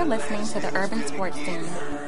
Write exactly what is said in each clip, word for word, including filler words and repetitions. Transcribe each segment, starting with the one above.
listening to the Urban Sports Scene.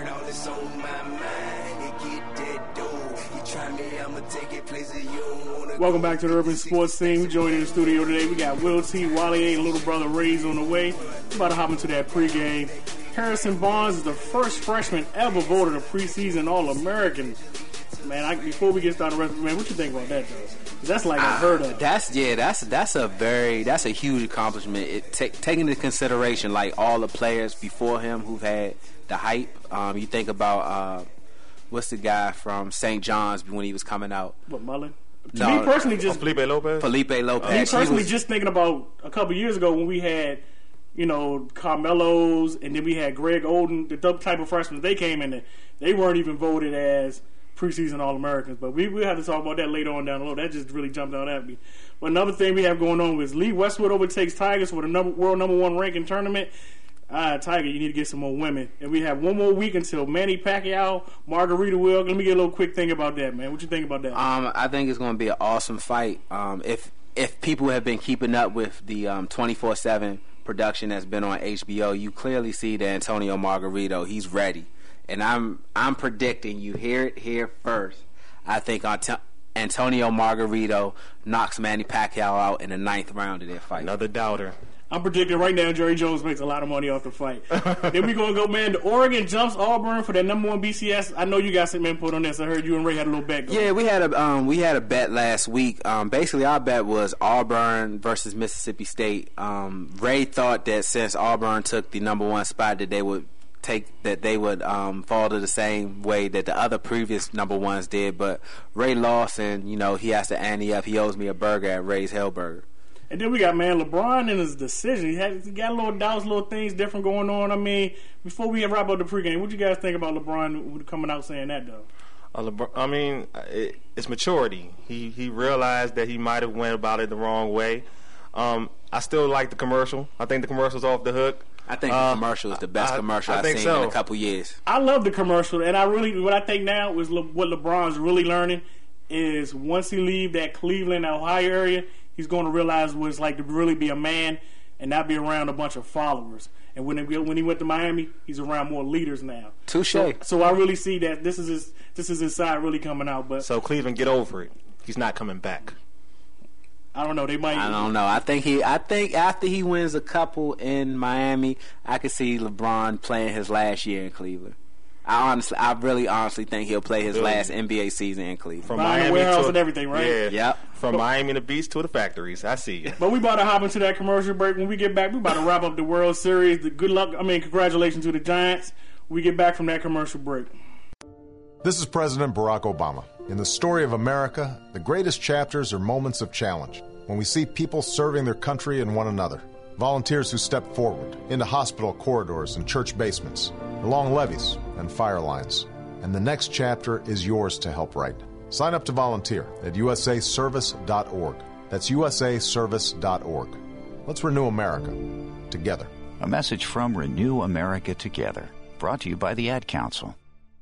Welcome back to the Urban Sports Scene. We joined in the studio today. We got Will T, Wally A, little brother Ray's on the way. We're about to hop into that pregame. Harrison Barnes is the first freshman ever voted a preseason All-American. Man, I, before we get started, man, what you think about that, though? That's like unheard of. Uh, that's yeah. That's that's a very that's a huge accomplishment. It take, taking into consideration like all the players before him who've had the hype. Um, you think about uh, what's the guy from Saint John's when he was coming out? What, Mullen? To No, me personally, just Felipe Lopez. Felipe Lopez. me He personally, was- just thinking about a couple years ago when we had, you know, Carmelo's, and then we had Greg Oden, the type of freshmen they came in, they weren't even voted as preseason All-Americans. But we we have to talk about that later on down the road. That just really jumped out at me. But another thing we have going on is Lee Westwood overtakes Tigers for the number, world number one ranking tournament. Ah, Tiger, you need to get some more women. And we have one more week until Manny Pacquiao, Margarita Will. Let me get a little quick thing about that, man. What you think about that? Um, I think it's going to be an awesome fight. Um, if if people have been keeping up with the um, twenty-four seven production that's been on H B O, you clearly see that Antonio Margarito, he's ready. And I'm I'm predicting, you hear it here first, I think Ant- Antonio Margarito knocks Manny Pacquiao out in the ninth round of their fight. Another doubter. I'm predicting right now Jerry Jones makes a lot of money off the fight. Then we going to go, man, to Oregon jumps Auburn for that number one B C S. I know you got some input on this. I heard you and Ray had a little bet going. Yeah, we had a um, we had a bet last week. Um, basically, our bet was Auburn versus Mississippi State. Um, Ray thought that since Auburn took the number one spot, that they would take that they would um, fall to the same way that the other previous number ones did. But Ray lost, and you know he has to ante up. He owes me a burger at Ray's Hellburger. And then we got, man, LeBron in his decision. He, had, he got little doubts, little things different going on. I mean, before we wrap up the pregame, what you guys think about LeBron coming out saying that, though? Uh, LeBron, I mean, it, it's maturity. He he realized that he might have went about it the wrong way. Um, I still like the commercial. I think the commercial's off the hook. I think uh, the commercial is the best I, commercial I I've think seen so. in a couple years. I love the commercial, and I really, what I think now is Le, what LeBron's really learning is once he leave that Cleveland, Ohio area, he's going to realize what it's like to really be a man and not be around a bunch of followers. And when he, when he went to Miami, he's around more leaders now. Touche. So, so I really see that this is his this is his side really coming out. But So Cleveland, get over it. He's not coming back. I don't know. They might. I don't know. I think he. I think after he wins a couple in Miami, I could see LeBron playing his last year in Cleveland. I honestly, I really honestly think he'll play his Really? last N B A season in Cleveland. From Buying a Miami warehouse to and everything, right? Yeah. Yep. From Miami to Beach to the factories. I see you. But we about to hop into that commercial break. When we get back, we about to wrap up the World Series. The good luck. I mean, congratulations to the Giants. We get back from that commercial break. This is President Barack Obama. In the story of America, the greatest chapters are moments of challenge, when we see people serving their country and one another. Volunteers who step forward into hospital corridors and church basements, along levees and fire lines. And the next chapter is yours to help write. Sign up to volunteer at u s a service dot org. That's u s a service dot org. Let's renew America together. A message from Renew America Together, brought to you by the Ad Council.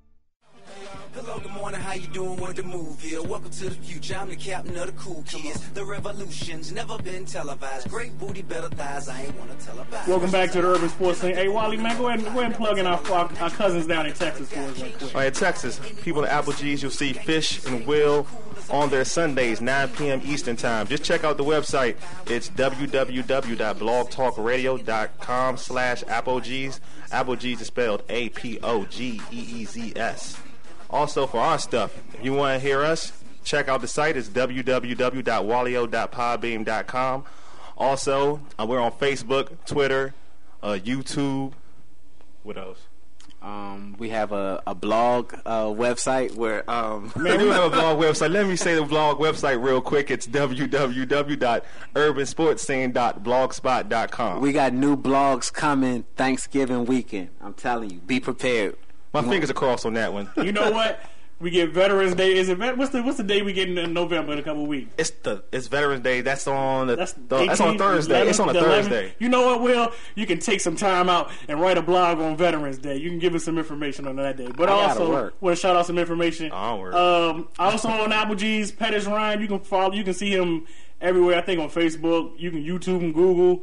Hello, good morning, how you doing? What the move here? Welcome to the future, I'm the captain of the cool kids. The revolution's never been televised. Great booty, better thighs, I ain't wanna tell about. Welcome back to the Urban Sports Scene. Hey, Wally, man, go ahead, go ahead and plug in our, our, our cousins down in Texas for us real quick. All right, Texas, people in Applegee's, you'll see Fish and Will on their Sundays, nine p.m. Eastern Time. Just check out the website. It's w w w dot blog talk radio dot com slash Applegee's. Applegee's is spelled A P O G E E Z S. Also, for our stuff, if you want to hear us, check out the site. It's w w w dot wallio dot podbeam dot com. Also, uh, we're on Facebook, Twitter, uh, YouTube. What else? Um, we have a, a blog uh, website where um, We do have a blog website. Let me say the blog website real quick. It's w w w dot urban sports scene dot blogspot dot com. we got new blogs coming Thanksgiving weekend. I'm telling you, be prepared. My fingers are crossed on that one. You know what? We get Veterans Day. Is it what's the what's the day we get in November in a couple of weeks? It's the it's Veterans Day. That's on the, That's, the, that's on eighteenth, Thursday. eleventh, It's on a the eleventh. Thursday. You know what, Will? You can take some time out and write a blog on Veterans Day. You can give us some information on that day. But I gotta also, work. want to shout out some information. Oh, work. Um, also on Applegee's, Pettis Ryan. You can follow. You can see him everywhere. I think on Facebook. You can YouTube him, Google.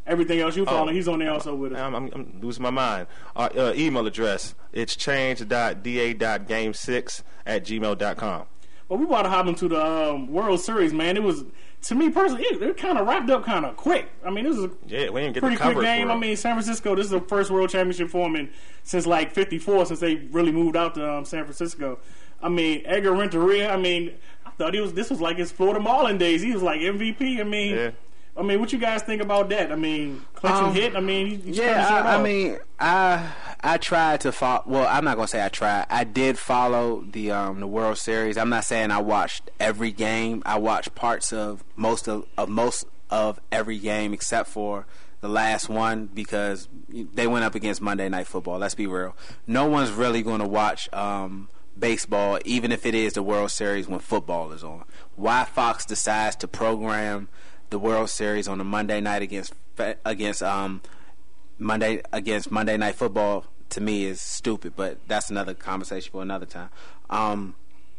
everything else you follow, Oh. he's on there also with us. I'm, I'm, I'm losing my mind. Our uh, email address, it's change dot d a dot game six at gmail dot com. But we about to hop into the um, World Series, man. It was, to me personally, it, it kind of wrapped up kind of quick. I mean, this was a Yeah, we didn't get pretty the quick coverage game. for I it. mean, San Francisco, this is the first World Championship for them in, since like fifty-four, since they really moved out to um, San Francisco. I mean, Edgar Renteria, I mean, I thought he was, this was like his Florida Marlin days. He was like M V P. I mean, Yeah. I mean, what you guys think about that? I mean, clinching Um, hit. I mean, he, he Yeah, turned I, it I mean, I I tried to follow. Well, I'm not gonna say I tried. I did follow the um, the World Series. I'm not saying I watched every game. I watched parts of most of, of most of every game except for the last one because they went up against Monday Night Football. Let's be real. No one's really going to watch um, baseball, even if it is the World Series when football is on. Why Fox decides to program the World Series on a Monday night against against um Monday against Monday Night Football to me is stupid, but that's another conversation for another time. Um,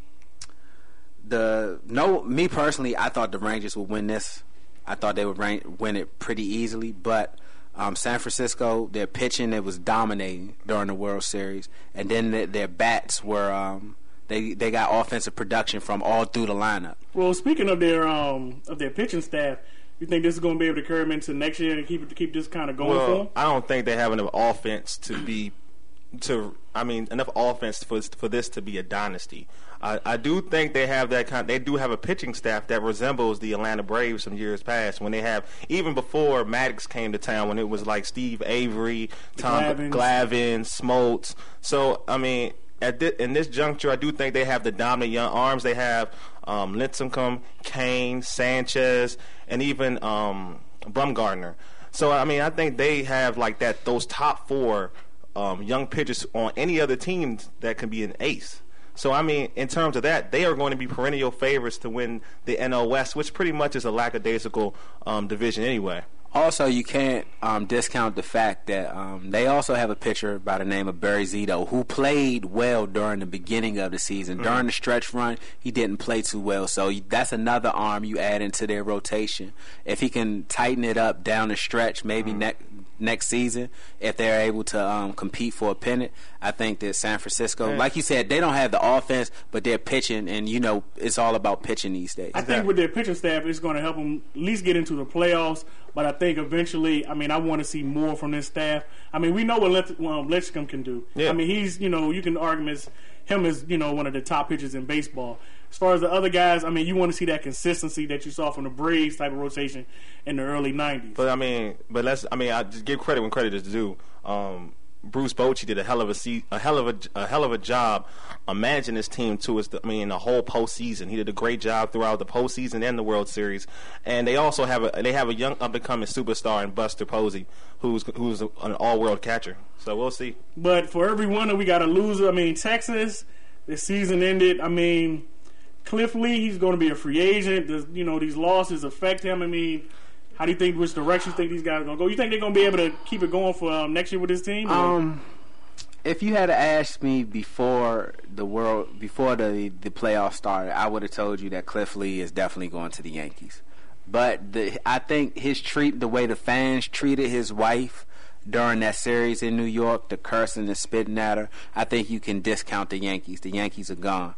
the no, me personally, I thought the Rangers would win this. I thought they would rain, win it pretty easily, but um, San Francisco, their pitching, it was dominating during the World Series, and then their, their bats were um, they they got offensive production from all through the lineup. Well, speaking of their um of their pitching staff, you think this is going to be able to carry them into next year and keep it, keep this kind of going for Well, them? I don't think they have enough offense to be to. I mean, enough offense for for this to be a dynasty. I, I do think they have that kind. They do have a pitching staff that resembles the Atlanta Braves from years past. When they have even before Maddox came to town, when it was like Steve Avery, Tom Glavine. Glavine, Smoltz. So I mean, at this, in this juncture, I do think they have the dominant young arms. They have um, Lincecum, Kane, Sanchez, and even um, Bumgarner. So I mean, I think they have like that. Those top four um, young pitchers on any other team that can be an ace. So, I mean, in terms of that, they are going to be perennial favorites to win the N L West, which pretty much is a lackadaisical um, division anyway. Also, you can't um, discount the fact that um, they also have a pitcher by the name of Barry Zito who played well during the beginning of the season. Mm-hmm. During the stretch run, he didn't play too well. So that's another arm you add into their rotation. If he can tighten it up down the stretch, maybe mm-hmm. next next season, if they're able to um, compete for a pennant, I think that San Francisco, yeah. like you said, they don't have the offense, but they're pitching, and, you know, it's all about pitching these days. I think with their pitching staff, it's going to help them at least get into the playoffs, but I think eventually, I mean, I want to see more from this staff. I mean, we know what Leth- well, Lincecum can do. Yeah. I mean, he's, you know, you can argue as him as, you know, one of the top pitchers in baseball. As far as the other guys, I mean, you want to see that consistency that you saw from the Braves type of rotation in the early nineties. But I mean, but let's. I mean, I just give credit when credit is due. Um, Bruce Bochy did a hell of a se- a hell of a, a hell of a job of managing this team too. Is I mean, the whole postseason, he did a great job throughout the postseason and the World Series. And they also have a they have a young up and coming superstar in Buster Posey, who's who's an all world catcher. So we'll see. But for every winner, we got a loser. I mean, Texas, the season ended. I mean, Cliff Lee, he's going to be a free agent. Does, you know, these losses affect him? I mean, how do you think, which direction you think these guys are going to go? You think they're going to be able to keep it going for um, next year with this team? Um, if you had asked me before the world, before the the playoffs started, I would have told you that Cliff Lee is definitely going to the Yankees. But the, I think his treat, the way the fans treated his wife during that series in New York, the cursing and spitting at her, I think you can discount the Yankees. The Yankees are gone.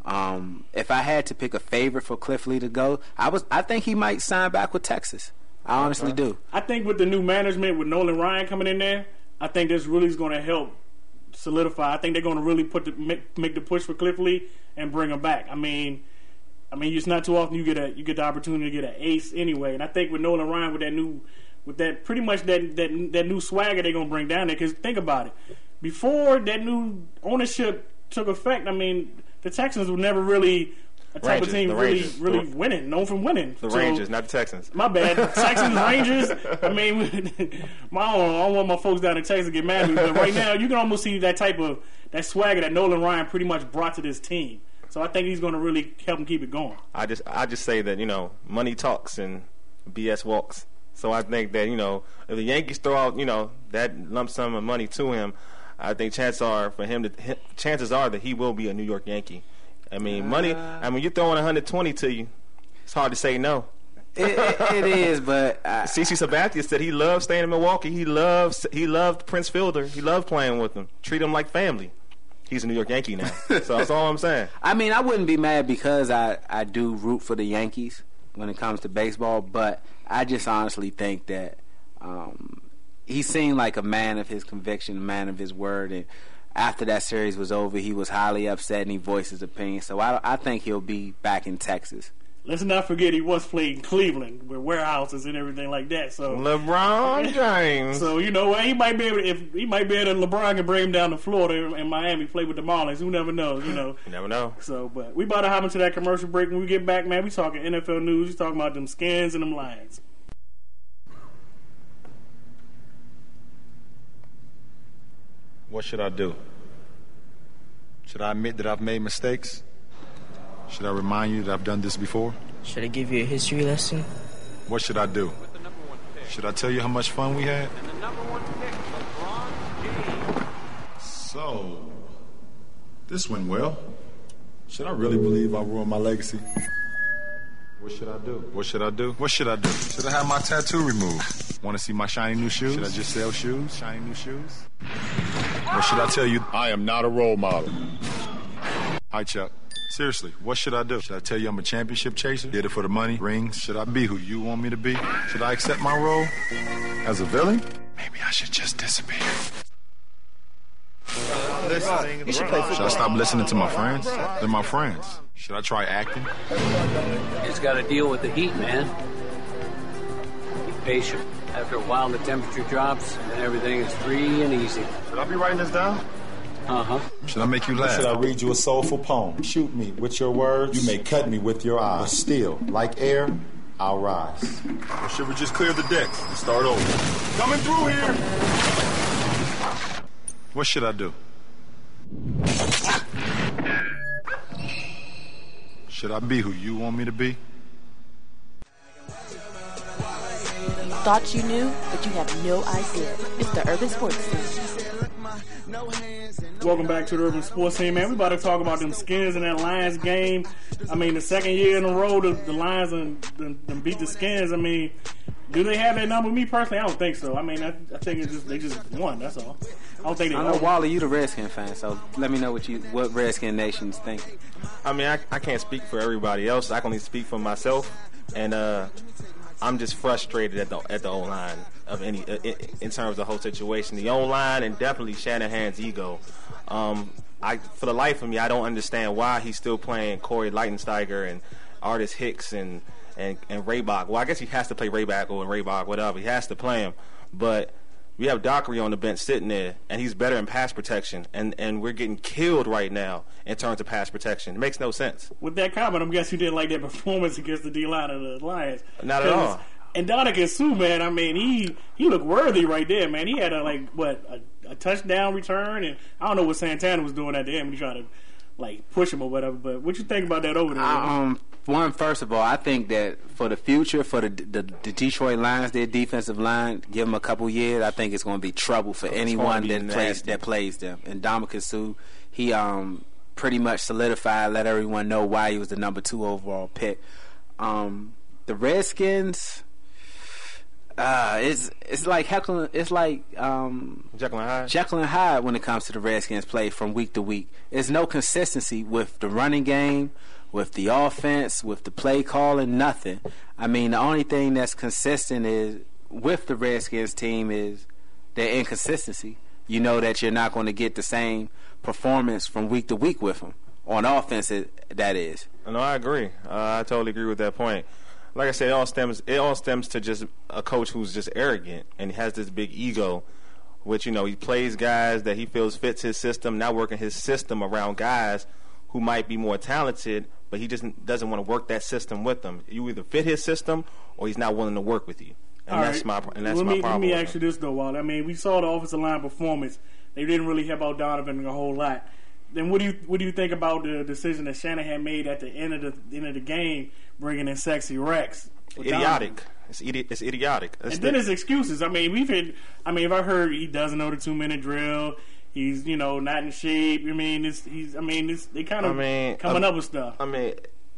Um, if I had to pick a favorite for Cliff Lee to go, I was. I think he might sign back with Texas. I honestly okay. do. I think with the new management, with Nolan Ryan coming in there, I think this really is going to help solidify. I think they're going to really put the make, make the push for Cliff Lee and bring him back. I mean, I mean, it's not too often you get a you get the opportunity to get an ace anyway. And I think with Nolan Ryan, with that new, with that pretty much that that that new swagger they're going to bring down there. Because think about it, before that new ownership took effect, I mean, the Texans were never really a type Rangers, of team the really Rangers. really The- winning, known for winning. The So, Rangers, not the Texans. my bad. Texans, Rangers. I mean, my, I don't want my folks down in Texas to get mad at me, but right now you can almost see that type of that swagger that Nolan Ryan pretty much brought to this team. So I think he's going to really help him keep it going. I just I just say that, you know, money talks and B S walks. So I think that, you know, if the Yankees throw out, you know, that lump sum of money to him, I think chances are for him to chances are that he will be a New York Yankee. I mean, money. I mean, you're throwing one hundred twenty to you. It's hard to say no. it, it, it is, but I, C C Sabathia said he loved staying in Milwaukee. He loves he loved Prince Fielder. He loved playing with him. Treat him like family. He's a New York Yankee now. So that's all I'm saying. I mean, I wouldn't be mad because I, I do root for the Yankees when it comes to baseball, but I just honestly think that um, he seemed like a man of his conviction, a man of his word, and after that series was over, he was highly upset and he voiced his opinion. So I, I think he'll be back in Texas. Let's not forget he once played in Cleveland with warehouses and everything like that. So LeBron James. So you know what? He might be able to, if he might be able to, LeBron can bring him down to Florida and Miami, play with the Marlins. Who never knows, you know. You never know. So, but we about to hop into that commercial break. When we get back, man, we talking N F L news. We talking about them Skins and them Lions. What should I do? Should I admit that I've made mistakes? Should I remind you that I've done this before? Should I give you a history lesson? What should I do? Should I tell you how much fun we had? So, this went well. Should I really believe I ruined my legacy? What should I do? What should I do? What should I do? Should I have my tattoo removed? Want to see my shiny new shoes? Should I just sell shoes? Shiny new shoes? Or should I tell you I am not a role model? Hi, Chuck. Seriously, what should I do? Should I tell you I'm a championship chaser? Did it for the money, rings? Should I be who you want me to be? Should I accept my role as a villain? Maybe I should just disappear. You should play Should I stop listening to my friends? They're my friends. Should I try acting? It's got to deal with the heat, man. Be patient. After a while, the temperature drops, and everything is free and easy. Should I be writing this down? Uh-huh. Should I make you laugh? Should I read you a soulful poem? Shoot me with your words. You may cut me with your eyes. But still, like air, I'll rise. Or should we just clear the decks and start over? Coming through here! What should I do? Should I be who you want me to be? Thought you knew, but you have no idea. It's the Urban Sports Scene. Welcome back to the Urban Sports Scene, man. We about to talk about them Skins in that Lions game. I mean, the second year in a row, the, the Lions and, and, and beat the Skins. I mean, do they have that number? Me personally, I don't think so. I mean, I, I think it's just they just won. That's all. I don't think they. I know Wally, you the Redskin fan, so let me know what you what Redskin Nation's think. I mean, I, I can't speak for everybody else. I can only speak for myself, and uh, I'm just frustrated at the at the O-line of any uh, in, in terms of the whole situation. The O-line and definitely Shanahan's ego. Um, I for the life of me, I don't understand why he's still playing Corey Lichtensteiger and Artis Hicks and and and Raybach. Well, I guess he has to play Raybach or Raybach, whatever. He has to play him, but we have Dockery on the bench sitting there, and he's better in pass protection, and, and we're getting killed right now in terms of pass protection. It makes no sense. With that comment, I'm guessing you didn't like that performance against the D-line of the Lions. Not at all. And Ndamukong Suh, man, I mean, he he looked worthy right there, man. He had a, like, what, a, a touchdown return, and I don't know what Santana was doing at the end. He tried to, like, push him or whatever, but what you think about that over there? Um, one, first of all, I think that for the future, for the the, the Detroit Lions, their defensive line, give them a couple years, I think it's going to be trouble for it's anyone that plays that plays them. And Ndamukong Suh, he um pretty much solidified, let everyone know why he was the number two overall pick. Um, the Redskins, uh, it's it's like heckling, it's like um, Jekyll and Hyde. Jekyll and Hyde when it comes to the Redskins play from week to week. There's no consistency with the running game, with the offense, with the play calling, nothing. I mean, the only thing that's consistent is with the Redskins team is their inconsistency. You know that you're not going to get the same performance from week to week with them on offense. That is. No, I agree. Uh, I totally agree with that point. Like I said, it all stems it all stems to just a coach who's just arrogant and has this big ego, which, you know, he plays guys that he feels fits his system, now working his system around guys who might be more talented, but he just doesn't want to work that system with them. You either fit his system or he's not willing to work with you. And All that's right. my and that's let my me, problem. Let me ask you this, though, Wally. I mean, we saw the offensive line performance. They didn't really help out Donovan a whole lot. Then what do you what do you think about the decision that Shanahan made at the end of the, the end of the game, bringing in Sexy Rex? Idiotic. It's, idi- it's idiotic. It's and the- then his excuses. I mean, we've had. I mean, if I heard he doesn't know the two minute drill, he's you know not in shape. I mean, it's, he's. I mean, it's, they kind of I mean, coming uh, up with stuff. I mean,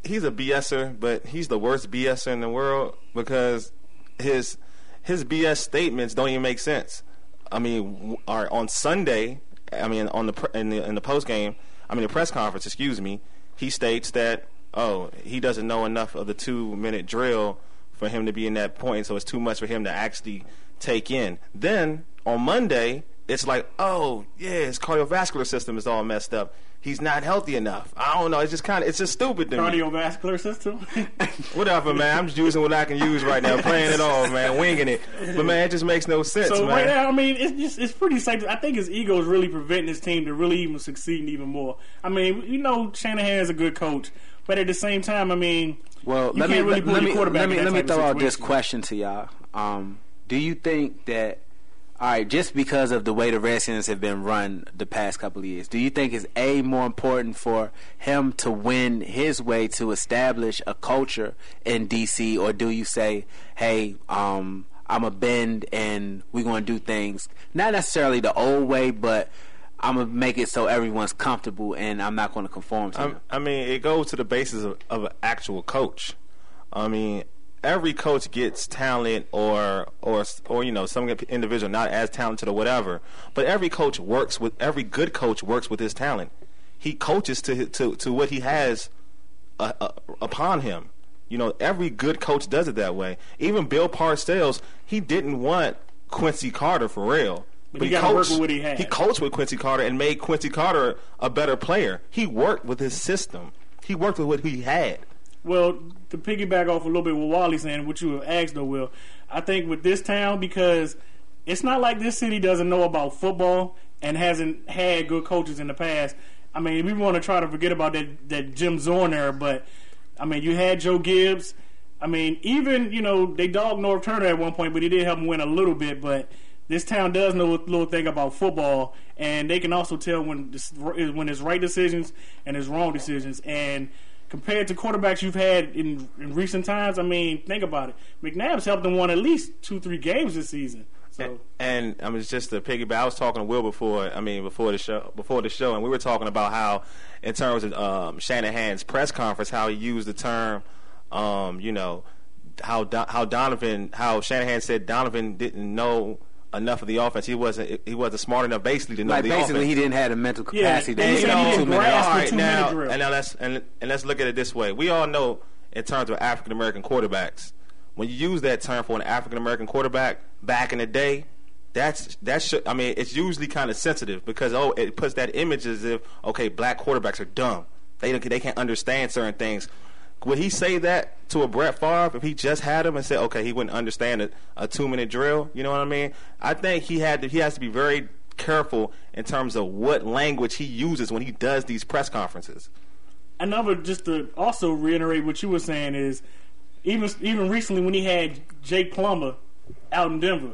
he's a BSer, but he's the worst BSer in the world because his his B S statements don't even make sense. I mean, are on Sunday. I mean, on the in the in the post game. I mean, the press conference. Excuse me. He states that oh, he doesn't know enough of the two minute drill for him to be in that point, so it's too much for him to actually take in. Then on Monday, it's like, oh yeah, his cardiovascular system is all messed up. He's not healthy enough. I don't know. It's just kind of, it's just stupid to me. Cardiovascular system? Whatever, man. I'm just using what I can use right now, playing it all, man, winging it. But man, it just makes no sense. So man. right now, I mean, it's just it's pretty safe. I think his ego is really preventing his team to really even succeed even more. I mean, you know, Shanahan is a good coach, but at the same time, I mean, well, you let can't me really put let your me quarterback let me in that let me type of throw out this situation. question to y'all. Um, do you think that? All right, just because of the way the Redskins have been run the past couple of years, do you think it's A, more important for him to win his way to establish a culture in D C, or do you say, hey, um, I'm a bend and we're going to do things, not necessarily the old way, but I'm going to make it so everyone's comfortable and I'm not going to conform to them? I mean, it goes to the basis of, of an actual coach. I mean, every coach gets talent or or or you know, some individual not as talented or whatever, but every coach works with every good coach works with his talent. He coaches to to to what he has uh, uh, upon him. You know, every good coach does it that way. Even Bill Parcells, he didn't want Quincy Carter for real. But, but he, he got to work with what he had. He coached with Quincy Carter and made Quincy Carter a better player. He worked with his system. He worked with what he had. Well, to piggyback off a little bit what Wally's saying, what you have asked, though, Will, I think with this town, because it's not like this city doesn't know about football and hasn't had good coaches in the past. I mean, we want to try to forget about that, that Jim Zorn era, but, I mean, you had Joe Gibbs. I mean, even, you know, they dogged North Turner at one point, but he did help him win a little bit, but this town does know a little thing about football, and they can also tell when this, when it's right decisions and it's wrong decisions, and compared to quarterbacks you've had in, in recent times, I mean, think about it. McNabb's helped them win at least two, three games this season. So, and, and I mean, just to piggyback, I was talking to Will before. I mean, before the show, before the show, and we were talking about how, in terms of um, Shanahan's press conference, how he used the term, um, you know, how Do- how Donovan, how Shanahan said Donovan didn't know enough of the offense. He wasn't he wasn't smart enough basically to know like the basically offense. He didn't have the mental capacity. Yeah, to you know, two minutes. All right, two now drill. and now let's and, and let's look at it this way. We all know in terms of African American quarterbacks, when you use that term for an African American quarterback back in the day, that's that should I mean it's usually kind of sensitive because oh it puts that image as if okay black quarterbacks are dumb. They don't, they can't understand certain things. Would he say that to a Brett Favre if he just had him and said, okay, he wouldn't understand a, a two-minute drill? You know what I mean? I think he had to, he has to be very careful in terms of what language he uses when he does these press conferences. Another, just to also reiterate what you were saying is, even even recently when he had Jake Plummer out in Denver,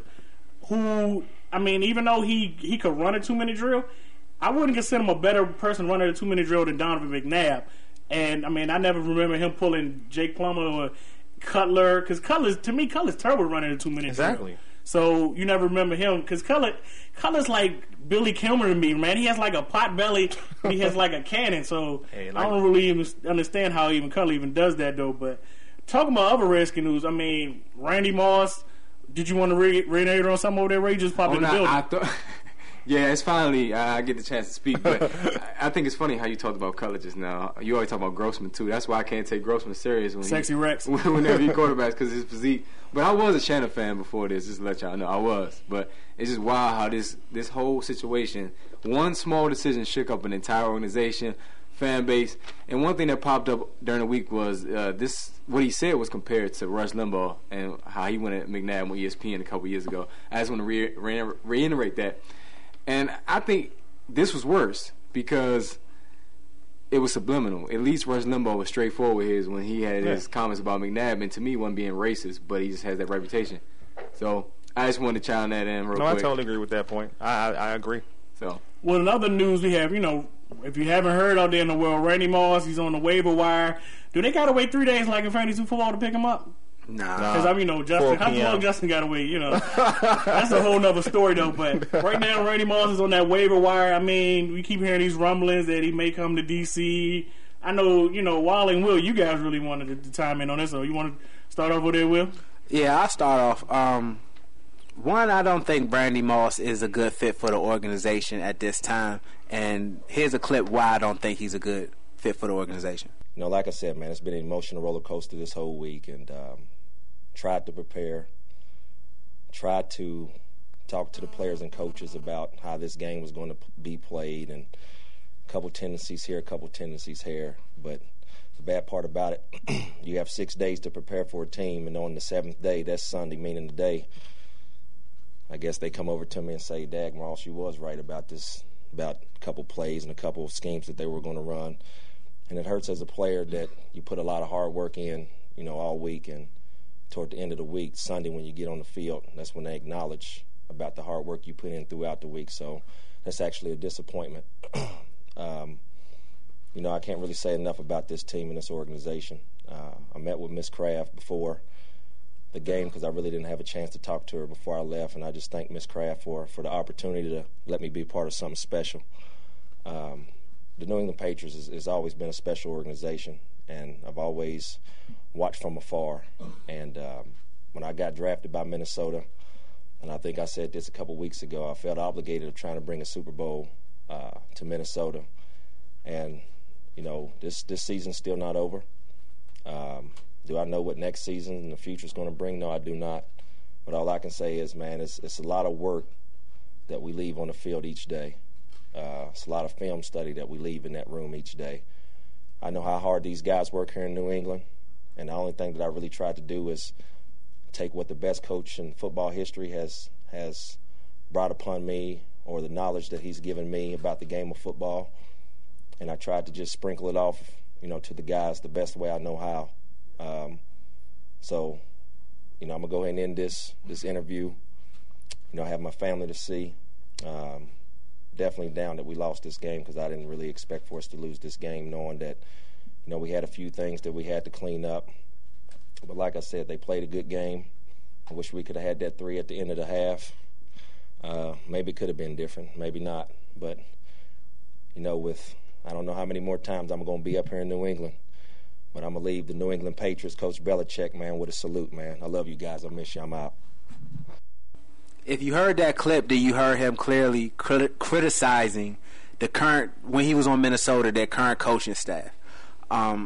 who, I mean, even though he, he could run a two-minute drill, I wouldn't consider him a better person running a two-minute drill than Donovan McNabb. And, I mean, I never remember him pulling Jake Plummer or Cutler. Because Cutler's, to me, Cutler's terrible running a two-minute exactly. drill. So you never remember him. Because Cutler, Cutler's like Billy Kilmer to me, man. He has like a pot belly. He has like a cannon. So hey, like, I don't really even understand how even Cutler even does that, though. But talking about other Redskin news, I mean, Randy Moss. Did you want to re- reiterate on something over there, Ray? Just popped oh, in the no, building. I thought... Yeah, it's finally I get the chance to speak, but I think it's funny how you talked about Cutler just now. You always talk about Grossman too. That's why I can't take Grossman serious when Sexy he, Rex. whenever he quarterbacks because his physique. But I was a Shannon fan before this. Just to let y'all know, I was. But it's just wild how this this whole situation, one small decision shook up an entire organization, fan base. And one thing that popped up during the week was uh, this. What he said was compared to Rush Limbaugh and how he went at McNabb on E S P N a couple years ago. I just want to re- re- reiterate that. And I think this was worse because it was subliminal. At least Rush Limbaugh was straightforward with his when he had yeah. his comments about McNabb, and to me, wasn't being racist, but he just has that reputation. So I just wanted to chime that in real no, quick. I totally agree with that point. I, I I agree. So well, in other news we have, you know, if you haven't heard out there in the world, Randy Moss, he's on the waiver wire. Do they got to wait three days like in fantasy football to pick him up? Nah, because I mean, you know, Justin, how long Justin got to wait? You know, that's a whole nother story though. But right now, Randy Moss is on that waiver wire. I mean, we keep hearing these rumblings that he may come to D C. I know, you know, Wally and Will, you guys really wanted to, to chime in on this. So you want to start off with it, Will? Yeah, I'll start off. Um, one, I don't think Randy Moss is a good fit for the organization at this time. And here's a clip why I don't think he's a good fit for the organization. You know, like I said, man, it's been an emotional roller coaster this whole week, and um, tried to prepare, tried to talk to the players and coaches about how this game was going to be played, and a couple tendencies here, a couple tendencies here. But the bad part about it, you have six days to prepare for a team, and on the seventh day, that's Sunday, meaning the day, I guess they come over to me and say, Dag Ross, you was right about this, about a couple plays and a couple of schemes that they were going to run. And it hurts as a player that you put a lot of hard work in, you know, all week, and toward the end of the week, Sunday, when you get on the field, that's when they acknowledge about the hard work you put in throughout the week. So that's actually a disappointment. um, you know, I can't really say enough about this team and this organization. Uh, I met with Miss Kraft before the game because I really didn't have a chance to talk to her before I left, and I just thank Miss Kraft for, for the opportunity to let me be part of something special. Um, the New England Patriots has, has always been a special organization, and I've always watched from afar. And um, when I got drafted by Minnesota, and I think I said this a couple weeks ago, I felt obligated of trying to bring a Super Bowl uh, to Minnesota. And, you know, this, this season's still not over. Um, do I know what next season and the future is going to bring? No, I do not. But all I can say is, man, it's, it's a lot of work that we leave on the field each day. Uh, it's a lot of film study that we leave in that room each day. I know how hard these guys work here in New England, and the only thing that I really tried to do is take what the best coach in football history has has brought upon me, or the knowledge that he's given me about the game of football, and I tried to just sprinkle it off, you know, to the guys the best way I know how. Um, so, you know, I'm gonna go ahead and end this this interview. You know, I have my family to see. Um, definitely down that we lost this game because I didn't really expect for us to lose this game, knowing that, you know, we had a few things that we had to clean up. But like I said, they played a good game. I wish we could have had that three at the end of the half. Uh, maybe it could have been different, maybe not. But, you know, with I don't know how many more times I'm going to be up here in New England, but I'm going to leave the New England Patriots, Coach Belichick, man, with a salute, man. I love you guys. I miss you. I'm out. If you heard that clip, then you heard him clearly crit- criticizing the current, when he was on Minnesota, their current coaching staff. Um,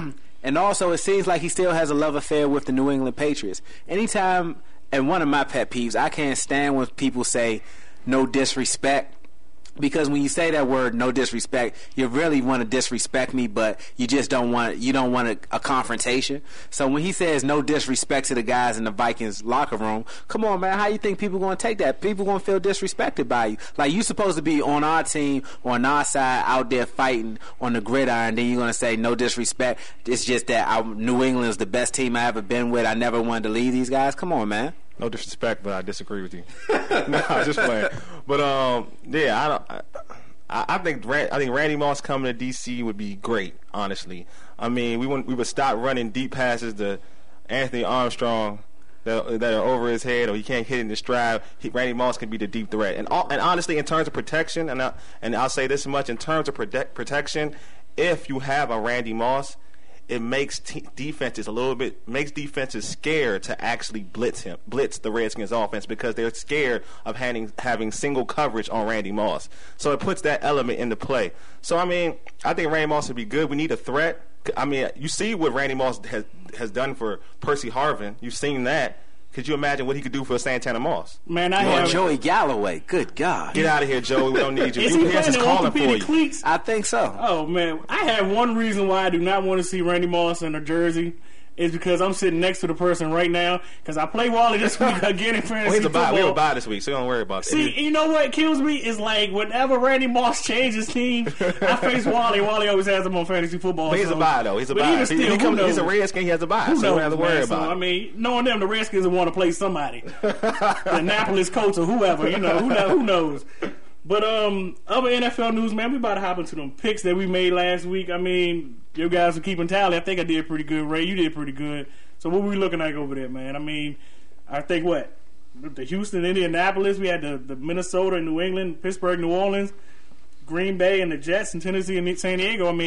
and also, it seems like he still has a love affair with the New England Patriots. Anytime, and one of my pet peeves, I can't stand when people say no disrespect. Because when you say that word, no disrespect, you really want to disrespect me, but you just don't want you don't want a, a confrontation. So when he says no disrespect to the guys in the Vikings locker room, come on, man, how you think people going to take that? People going to feel disrespected by you. Like, you supposed to be on our team, on our side, out there fighting on the gridiron, then you're going to say no disrespect. It's just that our New England is the best team I ever been with. I never wanted to leave these guys. Come on, man. No disrespect, but I disagree with you. No, I'm just playing. But um, yeah, I don't. I, I think I think Randy Moss coming to D C would be great. Honestly, I mean, we would we would stop running deep passes to Anthony Armstrong that, that are over his head, or he can't hit in the stride. He, Randy Moss can be the deep threat. And all, and honestly, in terms of protection, and I, and I'll say this much: in terms of protect, protection, if you have a Randy Moss, it makes t- defenses a little bit makes defenses scared to actually blitz him, blitz the Redskins offense, because they're scared of having having single coverage on Randy Moss. So it puts that element into play. So I mean, I think Randy Moss would be good. We need a threat. I mean, you see what Randy Moss has has done for Percy Harvin. You've seen that. Could you imagine what he could do for Santana Moss? Man, I or have Joey Galloway. Good God. Get out of here, Joey. We don't need you. Is U he P S is calling for you. Cleats? I think so. Oh, man. I have one reason why I do not want to see Randy Moss in a jersey. Is because I'm sitting next to the person right now. Because I play Wally this week again in fantasy well, he's a football. bye. We have a bye this week, so don't worry about that. See, you know what kills me is like whenever Randy Moss changes team, I face Wally. Wally always has him on fantasy football. But he's so. a bye though. He's a but bye. Even still, he, he who comes, knows? he's a Redskin. He has a bye, who so knows, you don't have to worry man? about so, it. I mean, knowing them, the Redskins will want to play somebody, the Annapolis Colts or whoever. You know, who, know, who knows? But um, other N F L news, man, we about to hop into them picks that we made last week. I mean, you guys are keeping tally. I think I did pretty good. Ray, you did pretty good. So what were we looking like over there, man? I mean, I think what? The Houston, Indianapolis, we had the, the Minnesota and New England, Pittsburgh, New Orleans, Green Bay, and the Jets, and Tennessee and San Diego. I mean,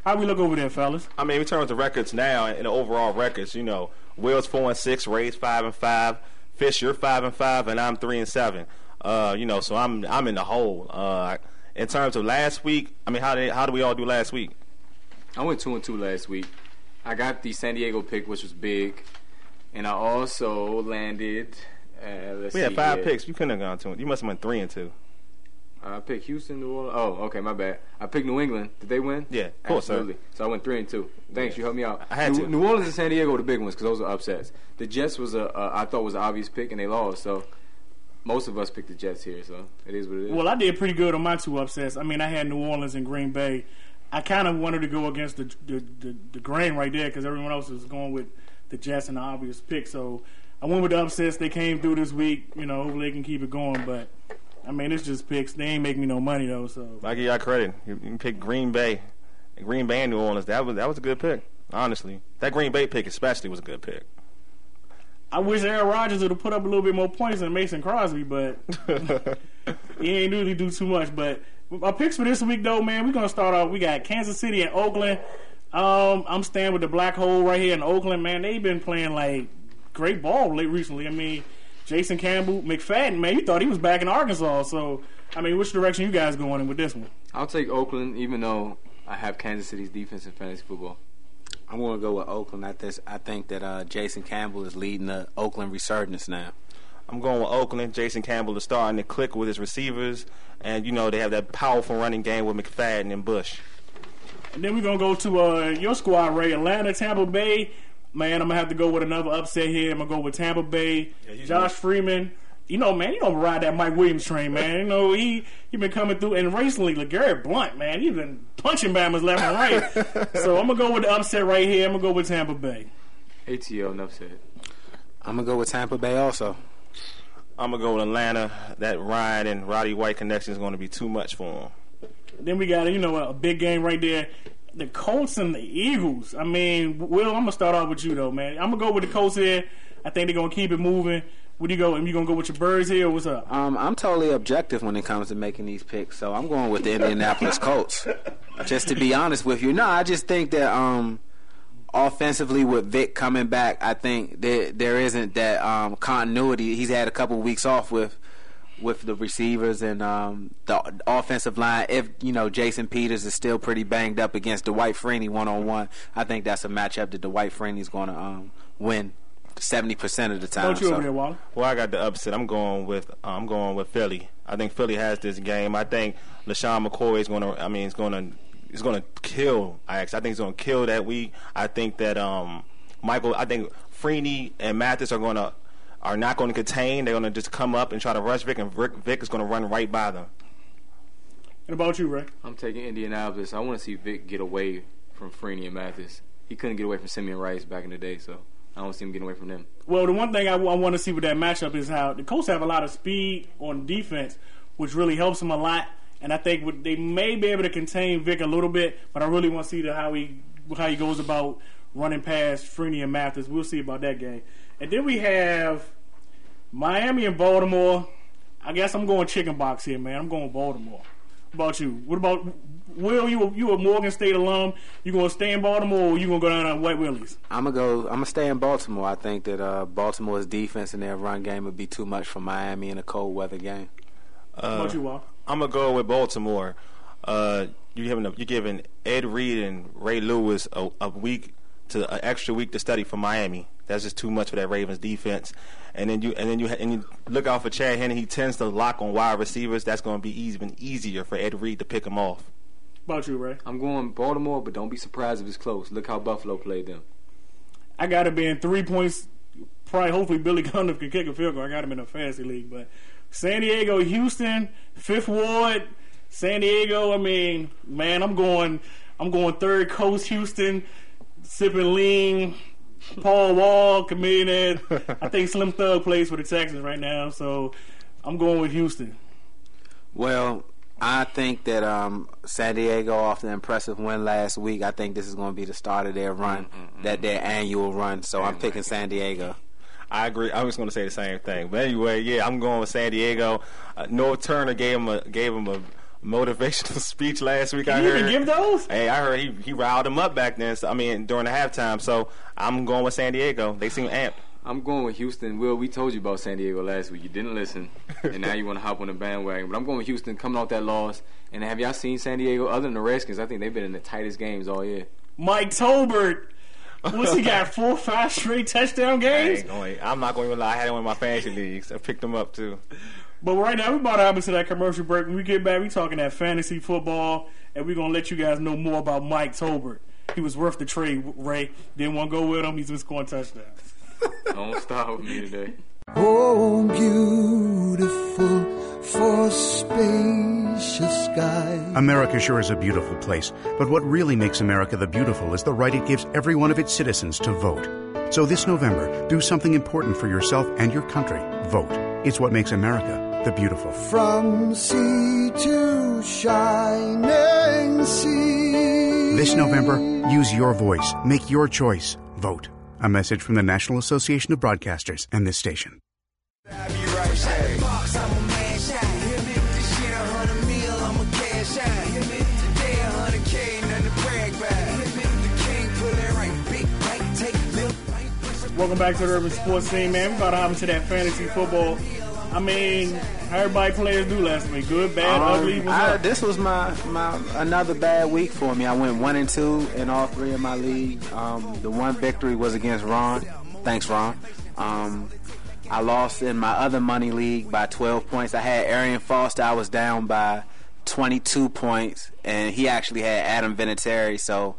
How we look over there, fellas? I mean, in terms of records now and the overall records, you know, Will's four and six, Ray's five and five, Fish, you're five and five, and I'm three and seven. Uh, you know, so I'm I'm in the hole. Uh, in terms of last week, I mean, how did how did we all do last week? I went two and two last week. I got the San Diego pick, which was big, and I also landed. Uh, let's we had see five here. picks. You couldn't have gone two. You must have went three and two. I picked Houston, New Orleans. Oh, okay, my bad. I picked New England. Did they win? Yeah, of course, absolutely. sir. So I went three and two. Thanks, Yeah. you helped me out. I had New, to. New Orleans and San Diego were the big ones because those are upsets. The Jets was a, a I thought was an obvious pick, and they lost. So most of us picked the Jets here. So it is what it is. Well, I did pretty good on my two upsets. I mean, I had New Orleans and Green Bay. I kind of wanted to go against the the, the, the grain right there because everyone else was going with the Jets and the obvious pick. So I went with the upsets. They came through this week. You know, hopefully they can keep it going. But I mean, it's just picks. They ain't make me no money though. So I give y'all credit. You, you picked Green Bay, Green Bay and New Orleans. That was that was a good pick. Honestly, that Green Bay pick especially was a good pick. I wish Aaron Rodgers would have put up a little bit more points than Mason Crosby, but he ain't really do too much. But our picks for this week, though, man, we're gonna start off. We got Kansas City and Oakland. Um, I'm staying with the black hole right here in Oakland, man. They've been playing like great ball late recently. I mean, Jason Campbell, McFadden, man, you thought he was back in Arkansas. So, I mean, which direction you guys going in with this one? I'll take Oakland, even though I have Kansas City's defense in fantasy football. I'm going to go with Oakland. I, th- I think that uh, Jason Campbell is leading the Oakland resurgence now. I'm going with Oakland. Jason Campbell is starting to click with his receivers. And, you know, they have that powerful running game with McFadden and Bush. And then we're going to go to uh, your squad, Ray. Atlanta, Tampa Bay. Man, I'm going to have to go with another upset here. I'm going to go with Tampa Bay. Yeah, Josh know. Freeman. You know, man, you don't ride that Mike Williams train, man. You know, he he been coming through. And recently, LeGarrette Blount, man, he's been punching Bama's left and right. So I'm going to go with the upset right here. I'm going to go with Tampa Bay. A T L, enough said. I'm going to go with Tampa Bay also. I'm going to go with Atlanta. That Ryan and Roddy White connection is going to be too much for him. Then we got, you know, a big game right there. The Colts and the Eagles. I mean, Will, I'm going to start off with you, though, man. I'm going to go with the Colts here. I think they're going to keep it moving. Where do you go? Are you going to go with your Birds here, or what's up? Um, I'm totally objective when it comes to making these picks, so I'm going with the Indianapolis Colts. Just to be honest with you. No, I just think that um, offensively with Vic coming back, I think there, there isn't that um, continuity. He's had a couple weeks off with with the receivers and um, the offensive line. If, you know, Jason Peters is still pretty banged up against Dwight Freeney one-on-one, I think that's a matchup that Dwight Freeney's going to um, win seventy percent of the time. Don't you so. over there, Waller? Well, I got the upset. I'm going with uh, I'm going with Philly. I think Philly has this game. I think LaShawn McCoy is going to. I mean, he's going to. He's going to kill. I actually, I think he's going to kill that week. I think that um, Michael. I think Freeney and Mathis are going to are not going to contain. They're going to just come up and try to rush Vic, and Vic, Vic is going to run right by them. And about you, Ray? I'm taking Indianapolis. I want to see Vic get away from Freeney and Mathis. He couldn't get away from Simeon Rice back in the day, so I don't see him getting away from them. Well, the one thing I, w- I want to see with that matchup is how the Colts have a lot of speed on defense, which really helps them a lot. And I think what, they may be able to contain Vic a little bit, but I really want to see the, how he how he goes about running past Freeney and Mathis. We'll see about that game. And then we have Miami and Baltimore. I guess I'm going chicken box here, man. I'm going Baltimore. What about you? What about Will? You you a Morgan State alum? You gonna stay in Baltimore, or you gonna go down to White Willie's? I'm gonna go. I'm gonna stay in Baltimore. I think that uh, Baltimore's defense and their run game would be too much for Miami in a cold weather game. Uh, what about you, Wal? I'm gonna go with Baltimore. Uh, you're giving you're giving Ed Reed and Ray Lewis a, a week to an extra week to study for Miami. That's just too much for that Ravens defense. And then you and then you and you look out for Chad Henne. He tends to lock on wide receivers. That's going to be even easier for Ed Reed to pick him off. About you, Ray? I'm going Baltimore, but don't be surprised if it's close. Look how Buffalo played them. I got to be in three points. Probably, hopefully, Billy Gunn can kick a field goal. I got him in a fantasy league. But San Diego, Houston, Fifth Ward, San Diego. I mean, man, I'm going. I'm going Third Coast, Houston, sipping lean. Paul Wall, comedian. I think Slim Thug plays for the Texans right now, so I'm going with Houston. Well, I think that um, San Diego, off the impressive win last week, I think this is going to be the start of their run, mm-hmm. that their annual run. So I'm picking San Diego. I agree. I was going to say the same thing, but anyway, yeah, I'm going with San Diego. Uh, North Turner gave him a gave him a, motivational speech last week. Did I he heard. even give those? Hey, I heard he he riled him up back then. So, I mean, during the halftime. So I'm going with San Diego. They seem amped. I'm going with Houston. Will, we told you about San Diego last week. You didn't listen, and now you want to hop on the bandwagon. But I'm going with Houston, coming off that loss. And have y'all seen San Diego? Other than the Redskins, I think they've been in the tightest games all year. Mike Tolbert. What's he got? Four, five straight touchdown games? Going, I'm not going to lie. I had him in my fantasy leagues. I picked him up, too. But right now, we're about to hop into that commercial break. When we get back, we talking that fantasy football, and we're going to let you guys know more about Mike Tolbert. He was worth the trade, Ray. Didn't want to go with him. He's been scoring touchdowns. Don't stop with me today. Oh, beautiful for spacious skies. America sure is a beautiful place, but what really makes America the beautiful is the right it gives every one of its citizens to vote. So this November, do something important for yourself and your country. Vote. It's what makes America the beautiful. From sea to shining sea. This November, use your voice. Make your choice. Vote. A message from the National Association of Broadcasters and this station. Welcome back to the Urban Sports Scene, man. We're about to hop into that fantasy football. I mean, how everybody players do last week? Good, bad, um, ugly? What's I, up? This was my, my another bad week for me. I went one and two in all three of my leagues. Um, the one victory was against Ron. Thanks, Ron. Um, I lost in my other money league by twelve points. I had Arian Foster. I was down by twenty-two points, and he actually had Adam Vinatieri, so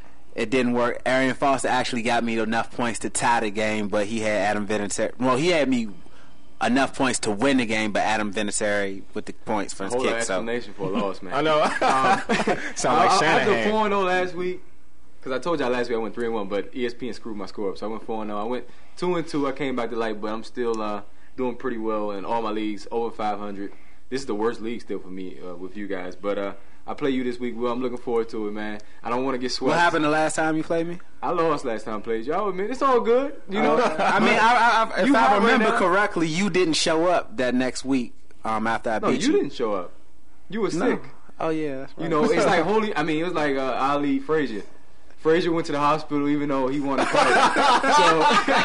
it didn't work. Arian Foster actually got me enough points to tie the game, but he had Adam Vinatieri. Well, he had me enough points to win the game, but Adam Vinatieri with the points for his Whole kick. explanation So. for a loss, man. I know. um, Sound like I, Shanahan. After four and oh last week, because I told y'all last week I went three and one, but E S P N screwed my score up, so I went four and oh. I went two and two. I came back to light, but I'm still uh, doing pretty well in all my leagues, over five hundred. This is the worst league still for me uh, with you guys, but uh, I play you this week. Well, I'm looking forward to it, man. I don't want to get swept. What happened the last time you played me? I lost last time I played you. I admit it's all good. You know, Uh, I mean, I, I, if You I hot right remember now? correctly, you didn't show up that next week um, after I no, beat you you. didn't show up. You were No. sick. Oh yeah, that's right. You know, it's like holy. I mean, it was like uh, Ali Frazier. Frazier went to the hospital even though he wanted to fight. So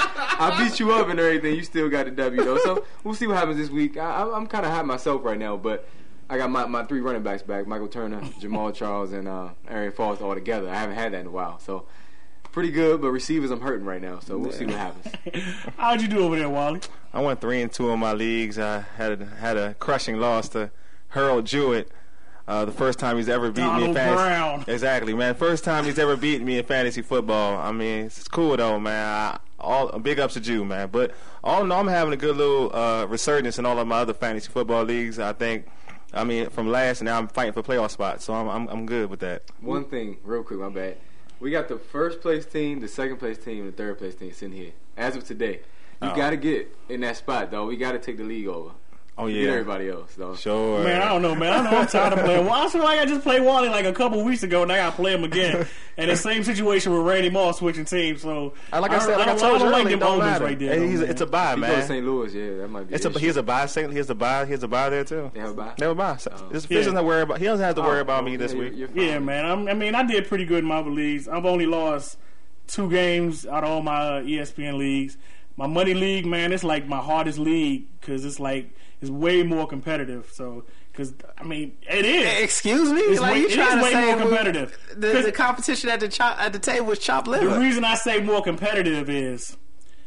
I beat you up and everything. You still got the W though. So we'll see what happens this week. I, I'm, I'm kind of hot myself right now, but I got my, my three running backs back: Michael Turner, Jamal Charles, and uh, Arian Foster all together. I haven't had that in a while, so pretty good. But receivers, I'm hurting right now, so we'll see what happens. How'd you do over there, Wally? I went three and two in my leagues. I had a, had a crushing loss to Harold Jewett. Uh, the first time he's ever beaten me in Donald fantasy. Brown. Exactly, man. First time he's ever beaten me in fantasy football. I mean, it's cool though, man. I, all big ups to Jew, man. But all in all, I'm having a good little uh, resurgence in all of my other fantasy football leagues. I think. I mean, from last, and now I'm fighting for playoff spots, so I'm I'm, I'm good with that. One thing, real quick, my bad. We got the first place team, the second place team, and the third place team sitting here as of today. You Oh. got to get in that spot, though. We got to take the league over. Oh Get yeah, everybody else, though. Sure. Man, I don't know, man. I know I'm tired of playing. Well, I feel like I just played Wally like a couple weeks ago, and I got to play him again. And the same situation with Randy Moss switching teams. So, Uh, like I said, like I, don't- told you don't like earlier, them don't owners matter. right there. Hey, though, he's, man. it's a buy, You go man. to Saint Louis, yeah, that might be. It's an a issue. he's a buy. Saint- He's a buy. He's a buy there too. They have a bye? Never buy. So, Oh. this Yeah. doesn't have to worry about. He doesn't have to worry Oh, about oh, me this yeah, week. you're- you're Yeah, fine. man. I'm, I mean, I did pretty good in my leagues. I've only lost two games out of all my uh, E S P N leagues. My money league, man, it's like my hardest league because it's like it's way more competitive. So, because I mean, it is. Excuse me, It's like way, you it is trying to way say more we- competitive. The, 'Cause the competition at the chop, at the table is chopped the liver. reason I say more competitive is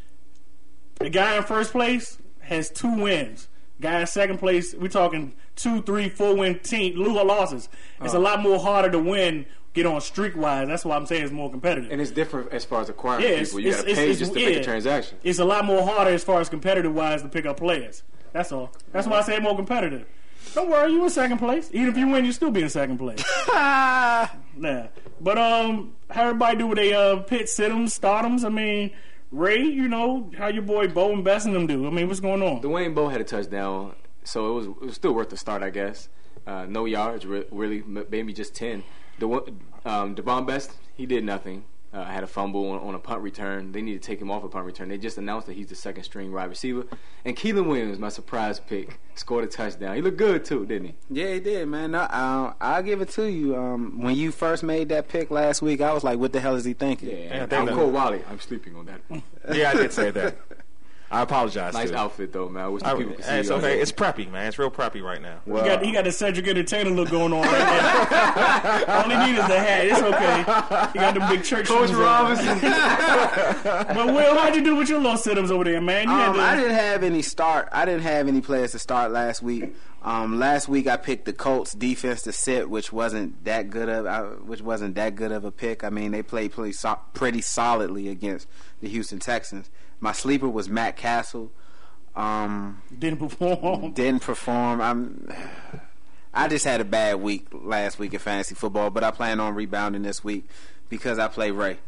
the guy in first place has two wins. Guy in second place, we're talking two, three, four win team, lose or losses. It's a lot more harder to win. Get on streak wise. That's why I'm saying it's more competitive. And it's different as far as acquiring Yeah, it's- people. You got to it's- pay it's- just to yeah. make a transaction. It's a lot more harder as far as competitive wise to pick up players. That's all. That's why I say more competitive. Don't worry, you in second place. Even if you win, you still be in second place. Nah. But um, how everybody do with they uh pit sit-ems, start-ems? I mean, Ray, you know how your boy Bo and Bess and them do. I mean, what's going on? Dwayne Bowe had a touchdown, so it was it was still worth the start, I guess. Uh, no yards, re- really, m- maybe just ten. The um, Devon Best, he did nothing. Uh, had a fumble on, on a punt return. They need to take him off a punt return. They just announced that he's the second string wide receiver. And Keelan Williams, my surprise pick, scored a touchdown. He looked good too, didn't he? Yeah, he did, man. I, uh, I'll give it to you. Um, when you first made that pick last week, I was like, "What the hell is he thinking?" Yeah, I'm Cole Wally. I'm sleeping on that. Yeah, I did say that. I apologize. Nice too. outfit though, man. I wish the people could see Hey, it's you. okay. It's preppy, man. It's real preppy right now. Well, he got he got the Cedric Entertainer look going on right there. All he needs is the hat. It's okay. He got the big church Coach shoes Robinson. But Will, how'd you do with your little sit-ups over there, man? You had Um, to, I didn't have any start. I didn't have any players to start last week. Um, last week I picked the Colts defense to sit, which wasn't that good of uh, which wasn't that good of a pick. I mean, they played pretty, so- pretty solidly against the Houston Texans. My sleeper was Matt Castle. Um, didn't perform. Didn't perform. I'm. I just had a bad week last week in fantasy football, but I plan on rebounding this week because I play Ray.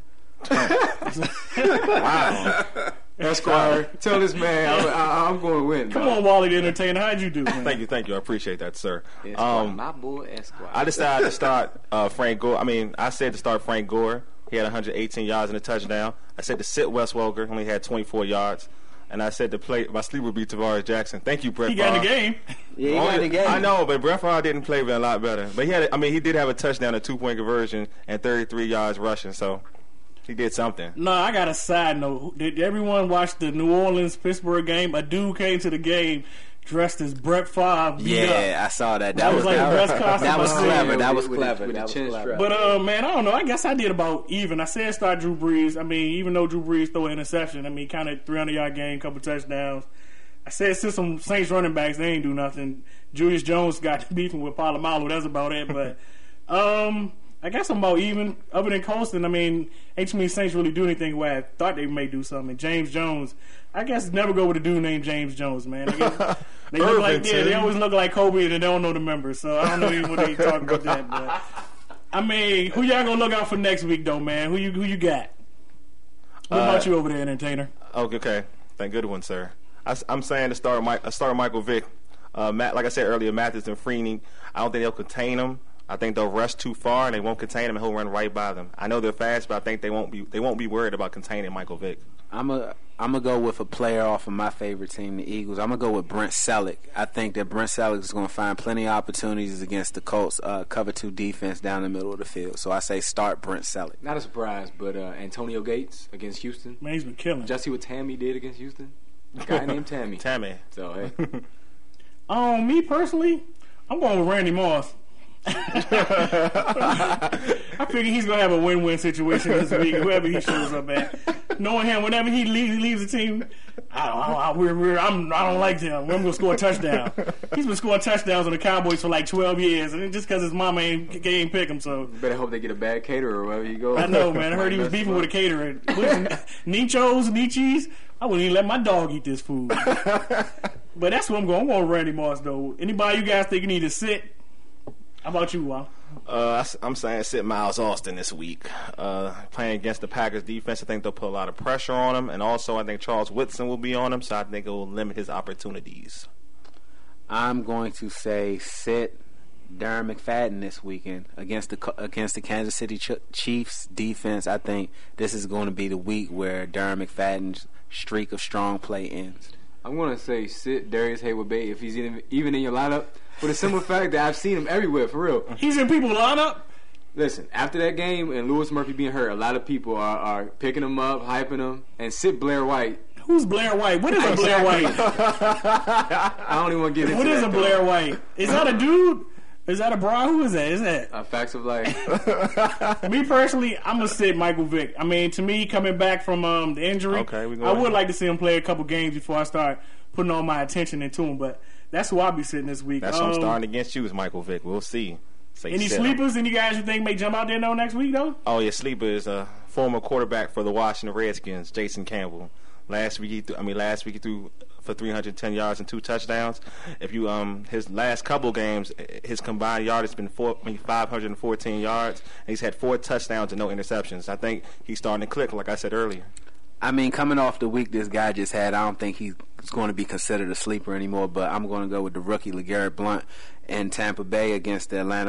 Wow. Esquire, tell this man I, I, I'm going to win. Come man. on, Wally the Entertainer. How'd you do, man? Thank you, thank you. I appreciate that, sir. Esquire, Um, my boy Esquire. I decided to start uh, Frank Gore. I mean, I said to start Frank Gore. He had one hundred eighteen yards and a touchdown. I said to sit Wes Welker. Only had twenty-four yards. And I said to play, my sleeper would be Tavares Jackson. Thank you, Brett He got in the Favre. game. Yeah, he got in the game. I know, but Brett Favre didn't play a lot better. But he had, I mean, he did have a touchdown, a two-point conversion, and thirty-three yards rushing. So he did something. No, I got a side note. Did everyone watch the New Orleans Pittsburgh game? A dude came to the game dressed as Brett Favre. beat Yeah, up. I saw that. That, That was was like that the was, best costume that was I've seen. clever. That was With the- clever. with the That was chin clever. strap. But uh, man, I don't know. I guess I did about even. I said start Drew Brees. I mean, even though Drew Brees threw an interception, I mean, kind of three hundred yard game, couple touchdowns. I said since some Saints running backs, they ain't do nothing. Julius Jones got beefing with Polamalu. That's about it. But um, I guess I'm about even. Other than Colston, I mean, ain't too many Saints really do anything where I thought they may do something. James Jones, I guess never go with a dude named James Jones, man. I guess, they look like yeah, they always look like Kobe and they don't know the members, so I don't know even what they talking about that. But I mean, who y'all gonna look out for next week though, man? Who you who you got? What about Uh, you over there, Entertainer? Okay, okay. Thank good one, sir. I, am saying to start, Mike, uh, start Michael Vick. Uh, Matt, like I said earlier, Mathis and Freeney, I don't think they'll contain him. I think they'll rush too far and they won't contain him, and he'll run right by them. I know they're fast, but I think they won't be they won't be worried about containing Michael Vick. I'm a I'm gonna go with a player off of my favorite team, the Eagles. I'm gonna go with Brent Selleck. I think that Brent Selleck is gonna find plenty of opportunities against the Colts uh, cover two defense down the middle of the field. So I say start Brent Selleck. Not a surprise, but uh, Antonio Gates against Houston. Man, he's been killing. Did y'all see what Tammy did against Houston? A guy named Tammy. Tammy. So hey. Um, me personally, I'm going with Randy Moss. I figure he's gonna have a win-win situation this week. Whoever he shows up at, knowing him, whenever he leaves, he leaves the team. I don't, I, I, we're, we're, I'm, I don't like him. I'm gonna score a touchdown. He's been scoring touchdowns on the Cowboys for like twelve years, and just because his mama ain't, ain't pick him, so Better hope they get a bad caterer wherever you go. I know, man. I heard he was beefing with a caterer. Nichos, Nichis. I wouldn't even let my dog eat this food. But that's what I'm going. I'm going with Randy Moss, though. Anybody you guys think you need to sit? How about you, Wow? Uh, I'm saying sit Miles Austin this week. Uh, playing against the Packers defense, I think they'll put a lot of pressure on him, and also I think Charles Woodson will be on him, so I think it will limit his opportunities. I'm going to say sit Darren McFadden this weekend against the against the Kansas City Ch- Chiefs defense. I think this is going to be the week where Darren McFadden's streak of strong play ends. I'm going to say sit Darius Hayward-Bay if he's even, even in your lineup, for the simple fact that I've seen him everywhere, for real. He's in people's lineup? Listen, after that game and Lewis Murphy being hurt, a lot of people are, are picking him up, hyping him, and sit Blair White. Who's Blair White? What is a Blair White? I don't even want to get into What that. is a Blair White? Is that a dude? Is that a bra? Who is that? Is that? Uh, facts of life. Me personally, I'm gonna sit Michael Vick. I mean, to me, coming back from um, the injury, Okay, we go I would ahead. like to see him play a couple games before I start putting all my attention into him. But that's who I'll be sitting this week. That's um, who I'm starting against you is Michael Vick. We'll see. Say Any sit him. sleepers? Any guys you think may jump out there though next week though? Oh, yeah, sleeper is a former quarterback for the Washington Redskins, Jason Campbell. Last week, he threw, I mean, last week he threw for three hundred ten yards and two touchdowns. If you um his last couple games, his combined yardage has been four, I mean, five hundred fourteen yards, and he's had four touchdowns and no interceptions. I think he's starting to click, like I said earlier. I mean, coming off the week this guy just had, I don't think he's going to be considered a sleeper anymore, but I'm going to go with the rookie LeGarrette Blount in Tampa Bay against the Atlanta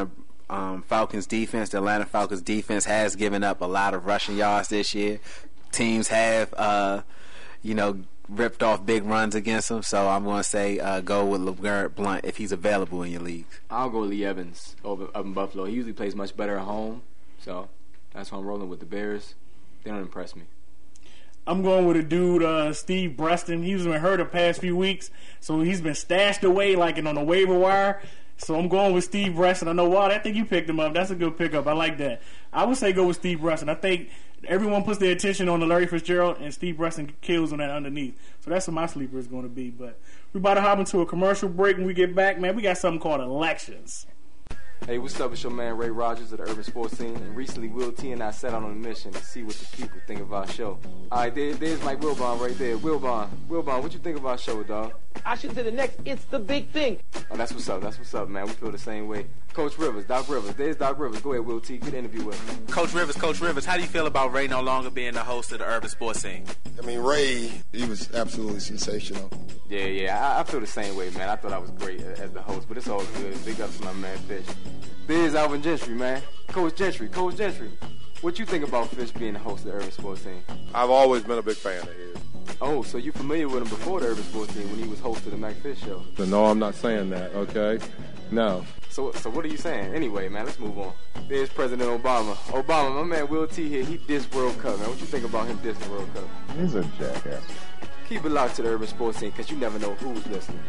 um, Falcons defense. The Atlanta Falcons defense has given up a lot of rushing yards this year. Teams have, uh, you know, ripped off big runs against them. So I'm going to say uh, go with LeGarrette Blount if he's available in your leagues. I'll go with Lee Evans over up in Buffalo. He usually plays much better at home. So that's why I'm rolling with the Bears. They don't impress me. I'm going with a dude, uh, Steve Breston. He's been hurt the past few weeks, so he's been stashed away like on the waiver wire. So I'm going with Steve Breston. I know, Walt, I think you picked him up. That's a good pickup. I like that. I would say go with Steve Breston. I think everyone puts their attention on the Larry Fitzgerald, and Steve Breston kills on that underneath. So that's what my sleeper is going to be. But we're about to hop into a commercial break. When we get back, man, we got something called elections. Hey, what's up? It's your man Ray Rogers of the Urban Sports Scene. And recently, Will T and I set out on a mission to see what the people think of our show. All right, there, there's Mike Wilbon right there. Wilbon, Wilbon, what you think of our show, dog? I should say the next, it's the big thing. Oh, that's what's up. That's what's up, man. We feel the same way. Coach Rivers, Doc Rivers. There's Doc Rivers. Go ahead, Will T. Get an interview with him. Coach Rivers, Coach Rivers, how do you feel about Ray no longer being the host of the Urban Sports Scene? I mean, Ray, he was absolutely sensational. Yeah, yeah. I, I feel the same way, man. I thought I was great as the host, but it's all good. Big up to my man Fish. There's Alvin Gentry, man. Coach Gentry, Coach Gentry. What you think about Fish being the host of the Urban Sports Scene? I've always been a big fan of his. Oh, so you familiar with him before the Urban Sports Scene when he was host of the Mac Fish Show? So no, I'm not saying that, okay? No. So so what are you saying? Anyway, man, let's move on. There's President Obama. Obama, my man Will T here, he dissed World Cup, man. What you think about him dissing World Cup? He's a jackass. Keep it locked to the Urban Sports Scene, because you never know who's listening.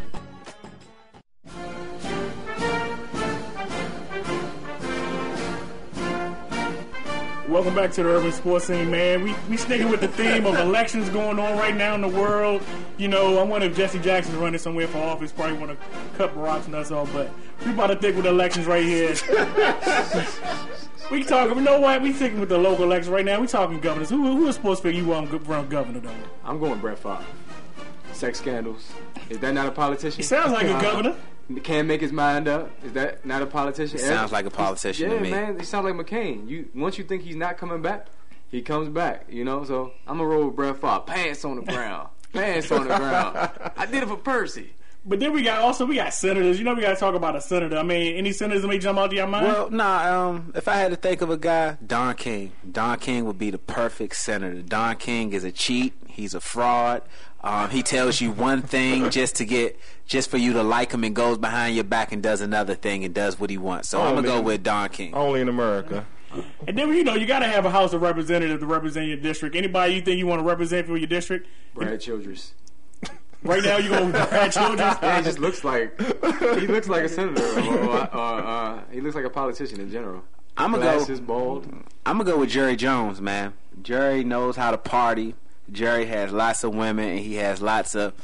Welcome back to the Urban Sports Scene, man. We we sticking with the theme of elections going on right now in the world. You know, I wonder if Jesse Jackson's running somewhere for office. Probably want to cut Barack's nuts off, but we about to stick with the elections right here. We talking. You know what? We sticking with the local elections right now. We talking governors. Who who is supposed to pick you want to run governor though? I'm going Brett Favre. Sex scandals. Is that not a politician? He sounds like a governor. Can't make his mind up. Is that not a politician? It sounds like a politician yeah, to me. Yeah, man. He sounds like McCain. You once you think he's not coming back, he comes back. You know. So I'm gonna roll with Brett Favre. Pants on the ground. Pants on the ground. I did it for Percy. But then we got also we got senators. You know, we got to talk about a senator. I mean, any senators that may jump out to your mind? Well, nah. Um, if I had to think of a guy, Don King. Don King would be the perfect senator. Don King is a cheat. He's a fraud. Um, he tells you one thing just to get, just for you to like him, and goes behind your back and does another thing and does what he wants. So only, I'm gonna go with Don King. Only in America. And then you know you got to have a House of Representatives to represent your district. Anybody you think you want to represent for your district? Brad Childress. Right now you go with Brad Childress. Yeah, he just looks like he looks like a senator, or, or, or uh, he looks like a politician in general. I'm gonna Glasses, go. bald. I'm gonna go with Jerry Jones, man. Jerry knows how to party. Jerry has lots of women, and he has lots of.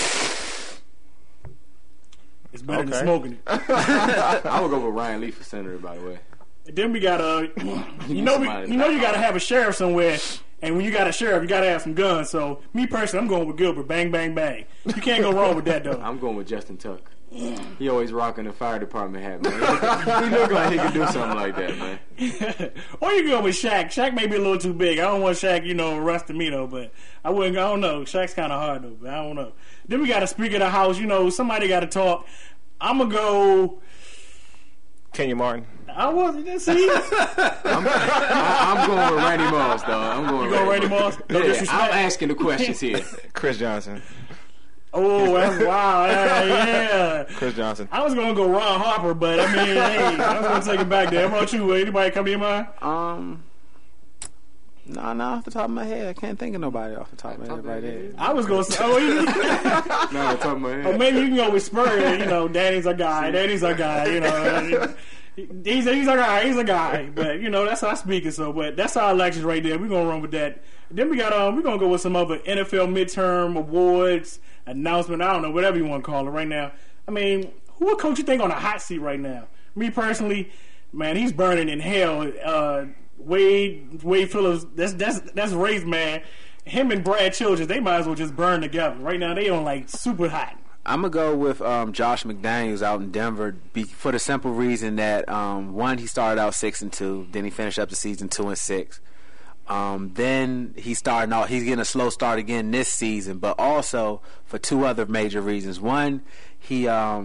It's better okay. than smoking it. I would go with Ryan Lee for senator, by the way. And then we got uh, you know, we, you know, you got to have a sheriff somewhere, and when you got a sheriff, you got to have some guns. So me personally, I'm going with Gilbert. Bang, bang, bang. You can't go wrong with that, though. I'm going with Justin Tuck. He always rocking the fire department hat, man. He look like he could do something like that, man. Or you go with Shaq. Shaq may be a little too big. I don't want Shaq, you know, arresting me though. But I wouldn't. I don't know. Shaq's kind of hard though. But I don't know. Then we got to speak of the house. You know, somebody got to talk. I'm gonna go. Kenya Martin. I wasn't. See, I'm, I, I'm going with Randy Moss, dog. I'm going. You going Randy Moss? No yeah, disrespect. I'm asking the questions here. Chris Johnson. Oh, that's wow. Yeah, yeah. Chris Johnson. I was going to go Ron Harper, but I mean, hey, I was going to take it back there. How about you? Anybody come to your mind? Um, no, nah, no, nah, off the top of my head, I can't think of nobody off the top of my head right there. I was going to say, oh, you, no, off the top of my head. Or maybe you can go with Spurrier. You know, Danny's a guy. Danny's a guy. You know, he's a, he's a guy. He's a guy. But you know, that's our speaking. So, but that's our elections right there. We're gonna run with that. Then we got um, we're gonna go with some other N F L midterm awards announcement. I don't know, whatever you want to call it right now. I mean, who would coach you think on a hot seat right now? Me personally, man, he's burning in hell. Uh, Wade Wade Phillips, that's that's that's Ray's man. Him and Brad Childress, they might as well just burn together. Right now, they on like super hot. I'm gonna go with um, Josh McDaniels out in Denver be, for the simple reason that um, one, he started out six and two, then he finished up the season two and six. Um, then he's starting out. He's getting a slow start again this season, but also for two other major reasons. One, he um,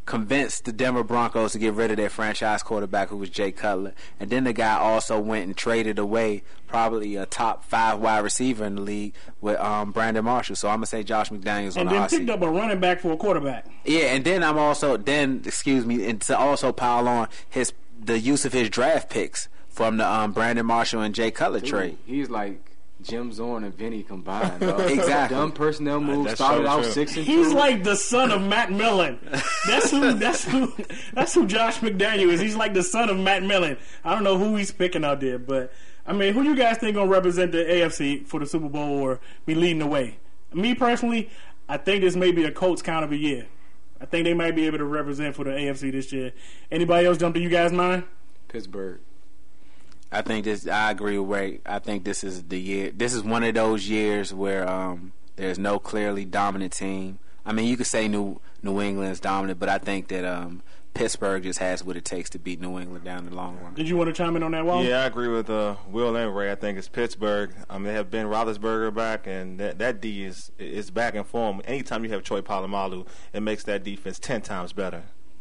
convinced the Denver Broncos to get rid of their franchise quarterback, who was Jay Cutler, and then the guy also went and traded away probably a top five wide receiver in the league with um, Brandon Marshall. So I'm gonna say Josh McDaniels on and the then hot seat. picked up a running back for a quarterback. Yeah, and then I'm also then excuse me, and to also pile on his the use of his draft picks from the um, Brandon Marshall and Jay Cutler Dude, trade. He's like Jim Zorn and Vinny combined. Dog. Exactly. Dumb personnel moves. That's Started so out true. six and He's two. like the son of Matt Millen. That's who. That's who. That's who Josh McDaniel is. He's like the son of Matt Millen. I don't know who he's picking out there, but I mean, who you guys think gonna represent the A F C for the Super Bowl or be leading the way? Me personally, I think this may be a Colts count of a year. I think they might be able to represent for the A F C this year. Anybody else jump to you guys' mind? Pittsburgh. I think this. I agree with Ray. I think this is the year. This is one of those years where um, there's no clearly dominant team. I mean, you could say New New England is dominant, but I think that um, Pittsburgh just has what it takes to beat New England down the long run. Did you want to chime in on that, Wall? Yeah, I agree with uh, Will and Ray. I think it's Pittsburgh. Um, they have Ben Roethlisberger back, and that, that D is is back in form. Anytime you have Troy Polamalu, it makes that defense ten times better.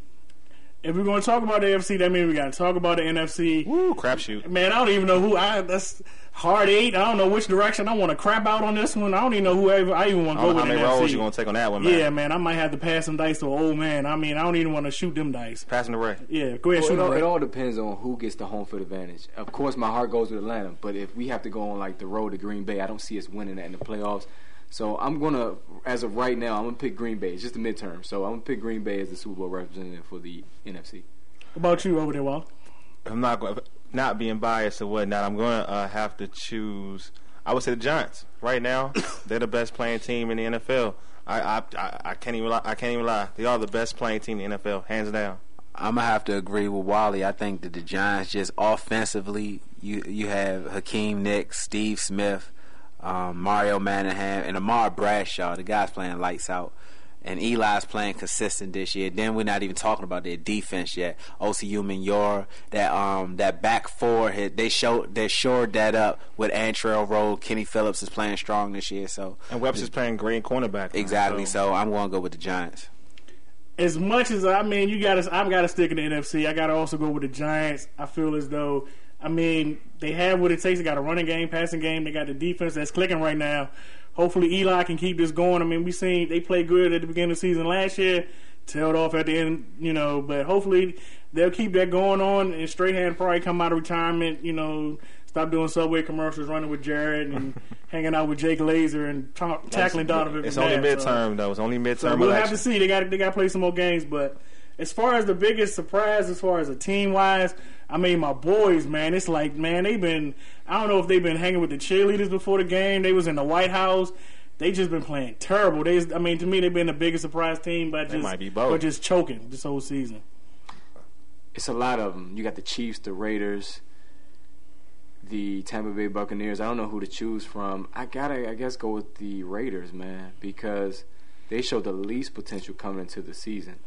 If we're going to talk about the A F C, that means we got to talk about the N F C. Woo, crapshoot. Man, I don't even know who. I That's hard eight. I don't know which direction I want to crap out on this one. I don't even know who I, I even want I to go don't know with how many N F C. rolls you going to take on that one, man. Yeah, man, I might have to pass some dice to an old man. I mean, I don't even want to shoot them dice. Passing the Ray. Yeah, go ahead, Well, shoot it, all, them. it all depends on who gets the home field advantage. Of course, my heart goes with Atlanta, but if we have to go on like the road to Green Bay, I don't see us winning that in the playoffs. So I'm gonna, as of right now, I'm gonna pick Green Bay. It's just a midterm, so I'm gonna pick Green Bay as the Super Bowl representative for the N F C. What about you over there, Walt? I'm not going, not being biased or whatnot. I'm going to uh, have to choose. I would say the Giants. Right now, they're the best playing team in the N F L. I I, I, I can't even lie. I can't even lie. They are the best playing team in the N F L, hands down. I'm gonna have to agree with Wally. I think that the Giants just offensively, you you have Hakeem Nicks, Steve Smith, um, Mario Manningham, and Amar Bradshaw. The guy's playing lights out. And Eli's playing consistent this year. Then we're not even talking about their defense yet. Osi Umenyiora, that um that back four hit. They showed they shored that up with Antrell Roll. Kenny Phillips is playing strong this year. So and Webster's playing great cornerback. Exactly. So. so I'm going to go with the Giants. As much as I mean, you got to I've got to stick in the N F C. I got to also go with the Giants. I feel as though I mean they have what it takes. They got a running game, passing game. They got the defense that's clicking right now. Hopefully Eli can keep this going. I mean, we seen they played good at the beginning of the season last year, tailed off at the end, you know. But hopefully they'll keep that going on. And Strahan probably come out of retirement, you know, stop doing Subway commercials, running with Jared and hanging out with Jake Laser and ta- tackling Donovan. It's McNabb, only midterm so. though. It's only midterm. So we'll election. have to see. They got they got to play some more games, but. As far as the biggest surprise, as far as a team wise, I mean my boys, man. It's like, man, they've been. I don't know if they've been hanging with the cheerleaders before the game. They was in the White House. They just been playing terrible. They, I mean, to me, they've been the biggest surprise team, but They just, might be both. but just choking this whole season. It's a lot of them. You got the Chiefs, the Raiders, the Tampa Bay Buccaneers. I don't know who to choose from. I gotta, I guess, go with the Raiders, man, because they showed the least potential coming into the season.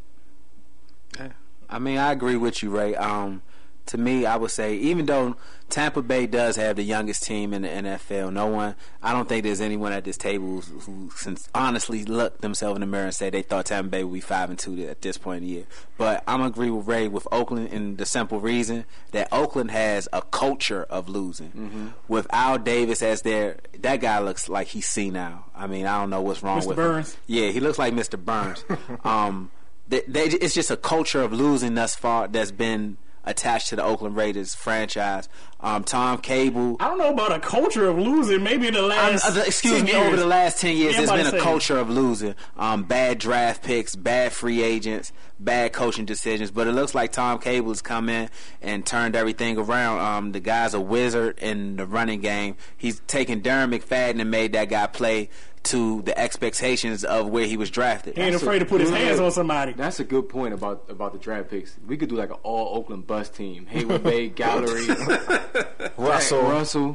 I mean, I agree with you, Ray. Um, to me, I would say, even though Tampa Bay does have the youngest team in the N F L, no one, I don't think there's anyone at this table who, who since honestly looked themselves in the mirror and said they thought Tampa Bay would be five and two at this point in the year. But I'm gonna agree with Ray with Oakland in the simple reason that Oakland has a culture of losing. Mm-hmm. With Al Davis as their, that guy looks like he's senile. I mean, I don't know what's wrong Mister with Burns. him. Yeah, he looks like Mister Burns. um, They, they, it's just a culture of losing thus far that's been attached to the Oakland Raiders franchise. Um, Tom Cable. I don't know about a culture of losing. Maybe in the last, Um, uh, excuse ten me, years. over the last ten years, Yeah, I'm there's about been to a say. culture of losing. Um, bad draft picks, bad free agents, bad coaching decisions. But it looks like Tom Cable has come in and turned everything around. Um, the guy's a wizard in the running game. He's taken Darren McFadden and made that guy play to the expectations of where he was drafted. He ain't afraid to put his hands on somebody. That's a good point about about the draft picks. We could do like an all Oakland bus team. Hayward Bay, Gallery, Russell. Russell.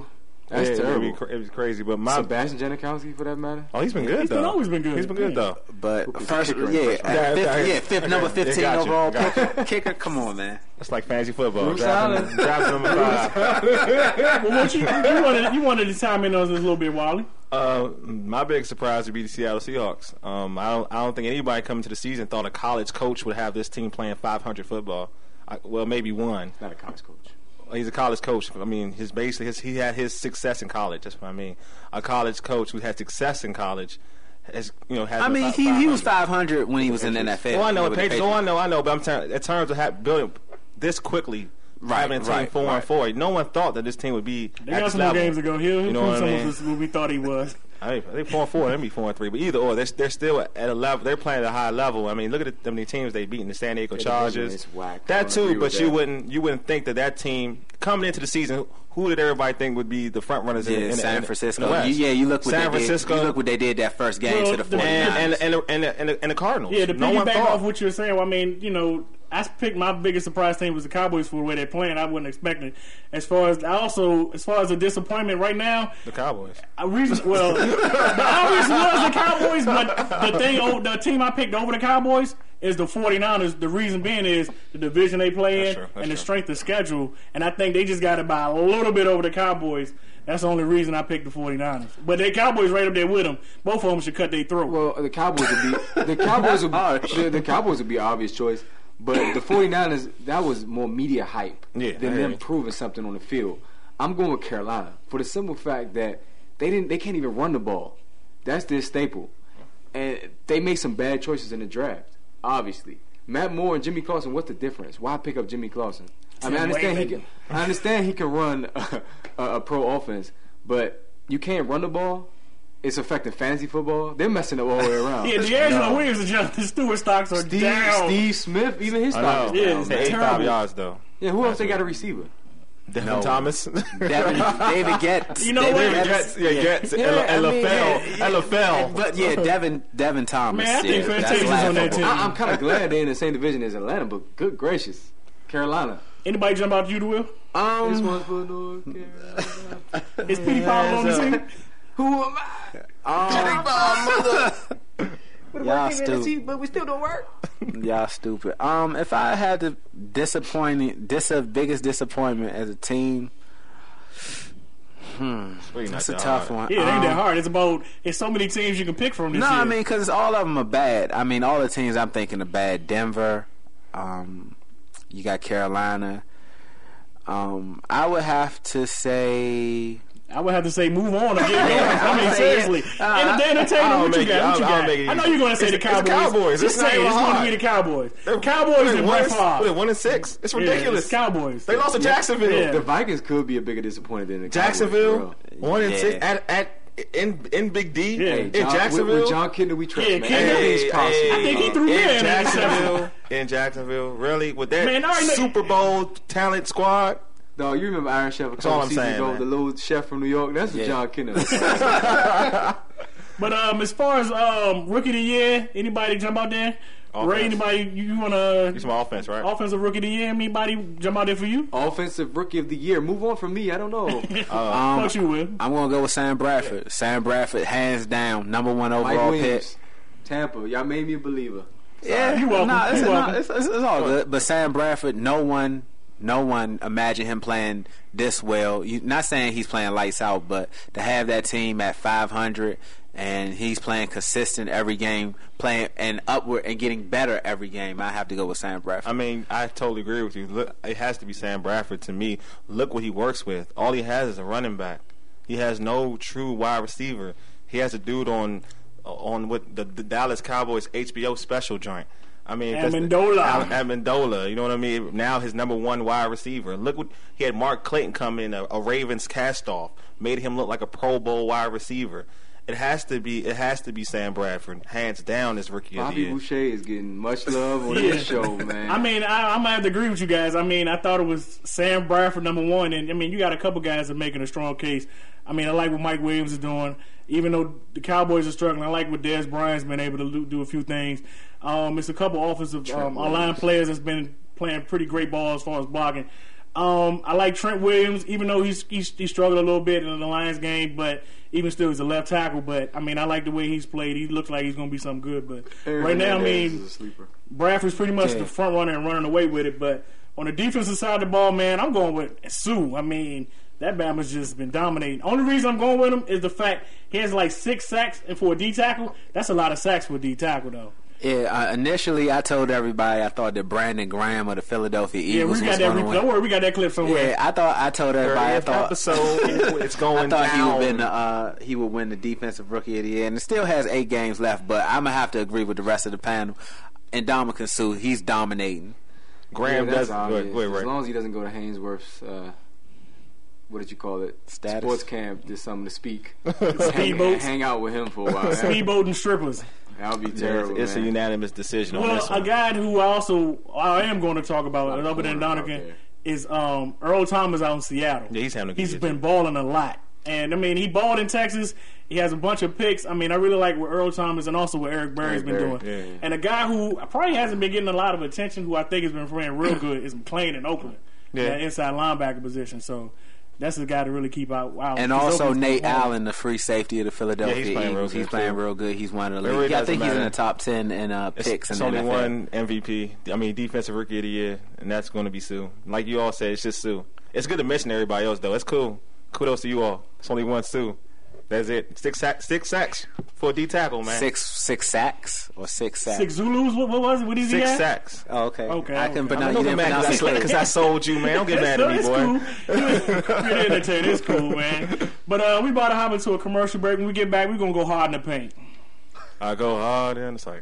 That's yeah, terrible. It was, cra- it was crazy, but my Sebastian Janikowski, for that matter. Oh, he's been good He's though. been always been good. He's been good Yeah. though. But first, kicker in yeah, first at round. fifth, Yeah, yeah, fifth number okay. fifteen Got you. overall Got kicker. Kicker, come on, man. It's like fantasy football. Bruce Drafting, Allen. drafting number five. Well, what you, you wanted you wanted to chime in on this a little bit, Wally. Uh, my big surprise would be the Seattle Seahawks. Um, I don't, I don't think anybody coming to the season thought a college coach would have this team playing five hundred football. I, well, maybe one. Not a college coach. He's a college coach. I mean, his basically his, he had his success in college. That's what I mean. A college coach who had success in college has, you know, has. I mean, he, he was five hundred when he was in the N F L. Oh, I know, with the Patriots. Oh, I know, I know. But I'm saying, in terms of ha- building this quickly, Right, having a team right, four right. and four, no one thought that this team would be They at got this some more level. games to go. He'll, he'll You know prove what I some mean? of us what we thought he was. I mean, they four and four, they be four and three, but either or, they're, they're still at a level. They're playing at a high level. I mean, look at the, how many teams they beat in the San Diego Yeah, the Chargers. division is whack. I That don't too, agree but with you that. wouldn't you wouldn't think that that team coming into the season. Who did everybody think would be the front runners Yeah, in, in, San in, Francisco. in the West? You- yeah, you look what San they Francisco. did. You look what they did that first game Well, to the the- and, 49ers. and, and, and, and, and, the, and the Cardinals. Yeah, to no one piggyback thought. off what you were saying, well, I mean, you know, I picked my biggest surprise team was the Cowboys for the way they're playing. I wasn't expecting it. As far as I also, as far as the disappointment right now, the Cowboys. I reason well, the obvious was the Cowboys, but the thing, oh, the team I picked over the Cowboys is the 49ers. The reason being is the division they play That's in true, that's and the true. strength of schedule, and I think they just got it by a little bit over the Cowboys. That's the only reason I picked the 49ers. But the Cowboys right up there with them. Both of them should cut their throat. Well, the Cowboys would be the Cowboys would be, the, the Cowboys would be an obvious choice, but the 49ers, that was more media hype Yeah, than I them agree. proving something on the field. I'm going with Carolina for the simple fact that they didn't they can't even run the ball. That's their staple, and they made some bad choices in the draft. Obviously, Matt Moore and Jimmy Clausen. What's the difference? Why pick up Jimmy Clausen? I mean, I understand he can. I understand he can run a, a, a pro offense, but you can't run the ball. It's affecting fantasy football. They're messing up all the way around. Yeah, the Angelo Williams and Jonathan Stewart stocks are Steve, down. Steve Smith, even his I stock know. is Yeah, down. it's They ate five terrible. yards though. Yeah, who else they got a receiver? Devin No. Thomas. Devin, David Getz. You know David what? Getz. yeah, Getz. Yeah, L I mean, F L. yeah, L F L. But yeah, Devin Devin Thomas. Man, I think yeah, that's Fantasia on that laughable. team. I, I'm kind of glad they're in the same division as Atlanta, but good gracious, Carolina. Anybody jump out to you, to Will? This Um, one's for North Carolina. Is Petey Powell on the team? Who am I? um, y'all stupid. but we still don't work. Y'all stupid. Um, if I had the disappointing, dis biggest disappointment as a team, hmm, Really not that's a that tough hard. one. Yeah, it ain't that Um, hard. It's about it's so many teams you can pick from this No, year. I mean, because all of them are bad. I mean, all the teams I'm thinking are bad. Denver, um, you got Carolina. Um, I would have to say. I would have to say move on or get going. Yeah, I mean, yeah. seriously. Uh, And then entertainer, I'll what you make it- got? What you I'll- I'll got? make it I know easy. you're going to say It's- the it's Cowboys. Cowboys. Just It's not say it. even It's going to hard. be the Cowboys. They're- Cowboys wait, and one Brett and- Favre. wait, one and six. It's Yeah, ridiculous. it's Cowboys. They lost to Jacksonville. Yeah. The Vikings could be a bigger disappointment than the Jacksonville, Cowboys, one and Yeah. six at at in in Big D Yeah. bro. in John, Jacksonville. With, with John Kinder, we trust, Yeah, man. Kinder- Anything's possible. I think he threw in in Jacksonville. In Jacksonville, really with that Man, I already know- Super Bowl talent squad. No, you remember Iron Chef a all couple I'm seasons saying, ago, man. the little chef from New York? That's Yeah. John Kinder. But um, as far as um, rookie of the year, anybody jump out there? Offense. Ray, anybody you, you want to He's my offense, right? offensive rookie of the year? Anybody jump out there for you? Offensive Rookie of the Year. Move on from me. I don't know. Um, Fuck you, Will. I'm gonna go with Sam Bradford. Sam Bradford, hands down, number one Mike overall pick. Williams, Tampa. Y'all made me a believer. Yeah, You welcome. Nah, it's, You nah, welcome. it's, it's, it's all good. But Sam Bradford, no one, no one imagined him playing this well. You, not saying he's playing lights out, but to have that team at five hundred and he's playing consistent every game, playing and upward and getting better every game, I have to go with Sam Bradford. I mean, I totally agree with you. Look, it has to be Sam Bradford to me. Look what he works with. All he has is a running back. He has no true wide receiver. He has a dude on on what the, the Dallas Cowboys H B O special joint. I mean, that's the- Amendola. Al- Amendola. You know what I mean? Now his number one wide receiver. Look what he had. Mark Clayton come in, a, a Ravens cast off, made him look like a Pro Bowl wide receiver. It has to be. It has to be Sam Bradford, hands down, as rookie of the Bobby year. Boucher is getting much love on Yeah. this show, man. I mean, I, I'm gonna have to agree with you guys. I mean, I thought it was Sam Bradford number one, and I mean, you got a couple guys that are making a strong case. I mean, I like what Mike Williams is doing, even though the Cowboys are struggling. I like what Dez Bryant's been able to do, do a few things. Um, it's a couple offensive um, line players that's been playing pretty great ball as far as blocking. Um, I like Trent Williams, even though he's, he's he struggled a little bit in the Lions game, but even still, he's a left tackle. But I mean, I like the way he's played. He looks like he's going to be something good. But Aaron right now, I Hernandez mean, is a sleeper. Bradford's pretty much Yeah. the front runner and running away with it. But on the defensive side of the ball, man, I'm going with Sue. I mean, that Bama's just been dominating. Only reason I'm going with him is the fact he has like six sacks, and for a D tackle, that's a lot of sacks for a D tackle, though. Yeah, uh, initially I told everybody I thought that Brandon Graham of the Philadelphia Yeah, Eagles we got was that. going to Re- win. don't worry, we got that clip somewhere. Yeah, I thought I told everybody I thought episode it's going I thought he down. would win the uh, he would win the defensive rookie of the year, and it still has eight games left. But I'm gonna have to agree with the rest of the panel. And Ndamukong Suh, he's dominating. Graham Yeah, that's does obvious. good. Wait, As right. long as he doesn't go to Hainsworth's, uh, what did you call it? Status? Sports camp, just something to speak. hang, Speedboats. hang out with him for a while. Speedboat and strippers. That would be Yeah, terrible. it's, it's a man. unanimous decision on Well, this a one. guy who I also I am going to talk about Lot of other than corners out Donegan there. is um, Earl Thomas out in Seattle. Yeah, he's having a good He's year, been too. balling a lot, and I mean he balled in Texas. He has a bunch of picks. I mean I really like what Earl Thomas and also what Eric Berry's Eric been Berry, doing. yeah, yeah. And a guy who probably hasn't been getting a lot of attention, who I think has been playing real good, is McClain in Oakland. Yeah. That inside linebacker position. So that's the guy to really keep out. Wow. And He's also Oakland's Nate ball. Allen, the free safety of the Philadelphia Yeah, he's playing real Eagles. He's good, playing too. real good. He's one of the It league. really I think doesn't he's in matter. the top ten in uh, It's, picks it's in the only N F L. one M V P. I mean, defensive rookie of the year, and that's going to be Sue. Like you all said, it's just Sue. It's good to mention everybody else, though. It's cool. Kudos to you all. It's only one Sue. That's it. Six sacks, six sacks for a D tackle, man. Six six sacks or six sacks. Six Zulus. What, what was it? What did he Six have? sacks. Oh, okay. Okay, I can okay. pronounce. Don't You get didn't mad pronounce it because I, sold you, man. Don't get mad at me, it's boy. cool. You're entertaining. It's cool, man. But uh, we about to hop into a commercial break. When we get back, we're going to go hard in the paint. I go hard in the cycle.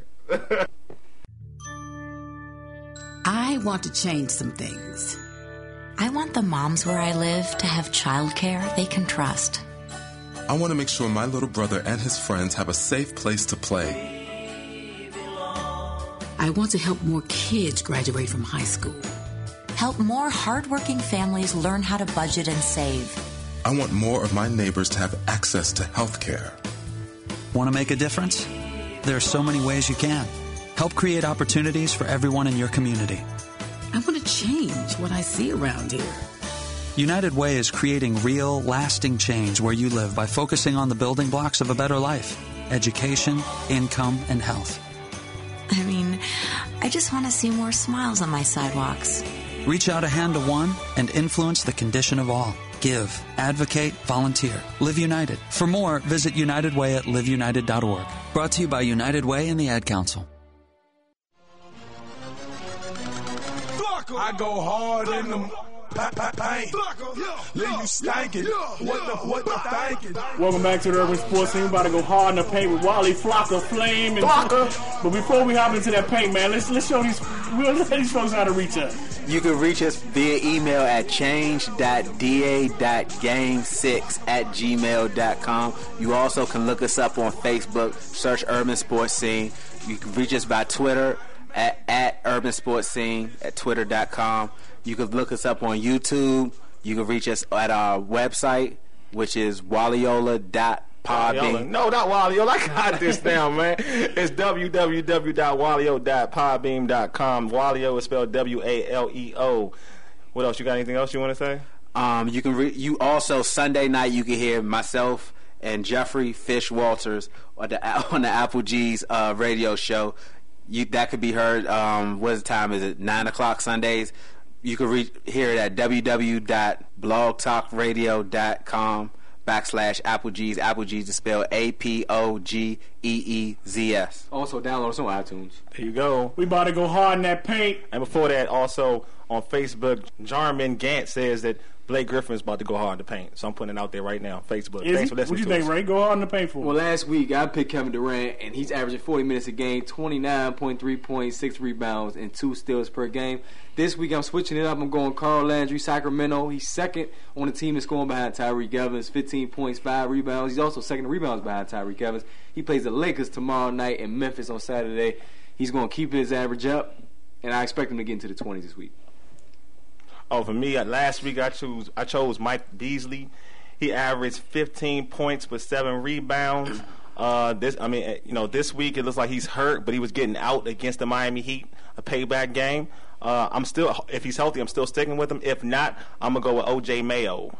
I want to change some things. I want the moms where I live to have childcare they can trust. I want to make sure my little brother and his friends have a safe place to play. I want to help more kids graduate from high school. Help more hardworking families learn how to budget and save. I want more of my neighbors to have access to health care. Want to make a difference? There are so many ways you can. Help create opportunities for everyone in your community. I want to change what I see around here. United Way is creating real, lasting change where you live by focusing on the building blocks of a better life: education, income, and health. I mean, I just want to see more smiles on my sidewalks. Reach out a hand to one and influence the condition of all. Give, advocate, volunteer. Live United. For more, visit United Way at live united dot org. Brought to you by United Way and the Ad Council. I go hard in the paint. Leave you stankin'. What the, what the thinking? Welcome back to the Urban Sports Scene. We're about to go hard in the paint with Wally Flocka Flame. And but before we hop into that paint, man, let's let's show these we'll let these folks how to reach us. You can reach us via email at change dot d a dot game six at gmail dot com. You also can look us up on Facebook, search Urban Sports Scene. You can reach us by Twitter at, at Urban Sports Scene at twitter dot com. You can look us up on YouTube. You can reach us at our website, which is waliola dot podbean. No, not Walio. I got this down, man. It's w w w dot walio dot podbean dot com. Walio is spelled W A L E O. What else? You got anything else you want to say? Um, you can re- you also Sunday night you can hear myself and Jeffrey Fish Walters on the on the Apple G's uh, radio show. You that could be heard. Um, what time is it? Nine o'clock Sundays. You can re- hear it at w w w dot blog talk radio dot com backslash Apple G's. Apple G's is spelled A P O G E E Z S. Also download us on iTunes. There you go. We about to go hard in that paint. And before that, also on Facebook, Jarman Gant says that Blake Griffin's about to go hard in the paint. So I'm putting it out there right now. Facebook. Is Thanks he? for listening What do you to think, us. Ray? Go hard in the paint for Well, last week I picked Kevin Durant, and he's averaging forty minutes a game, twenty-nine point three points, six rebounds, and two steals per game. This week I'm switching it up. I'm going Carl Landry, Sacramento. He's second on the team in scoring behind Tyreek Evans, fifteen points, five rebounds. He's also second in rebounds behind Tyreek Evans. He plays the Lakers tomorrow night in Memphis on Saturday. He's going to keep his average up, and I expect him to get into the twenties this week. Oh, for me, uh, last week I chose I chose Mike Beasley. He averaged fifteen points with seven rebounds. Uh, this, I mean, uh, you know, this week it looks like he's hurt, but he was getting out against the Miami Heat, a payback game. Uh, I'm still, if he's healthy, I'm still sticking with him. If not, I'm gonna go with O J Mayo.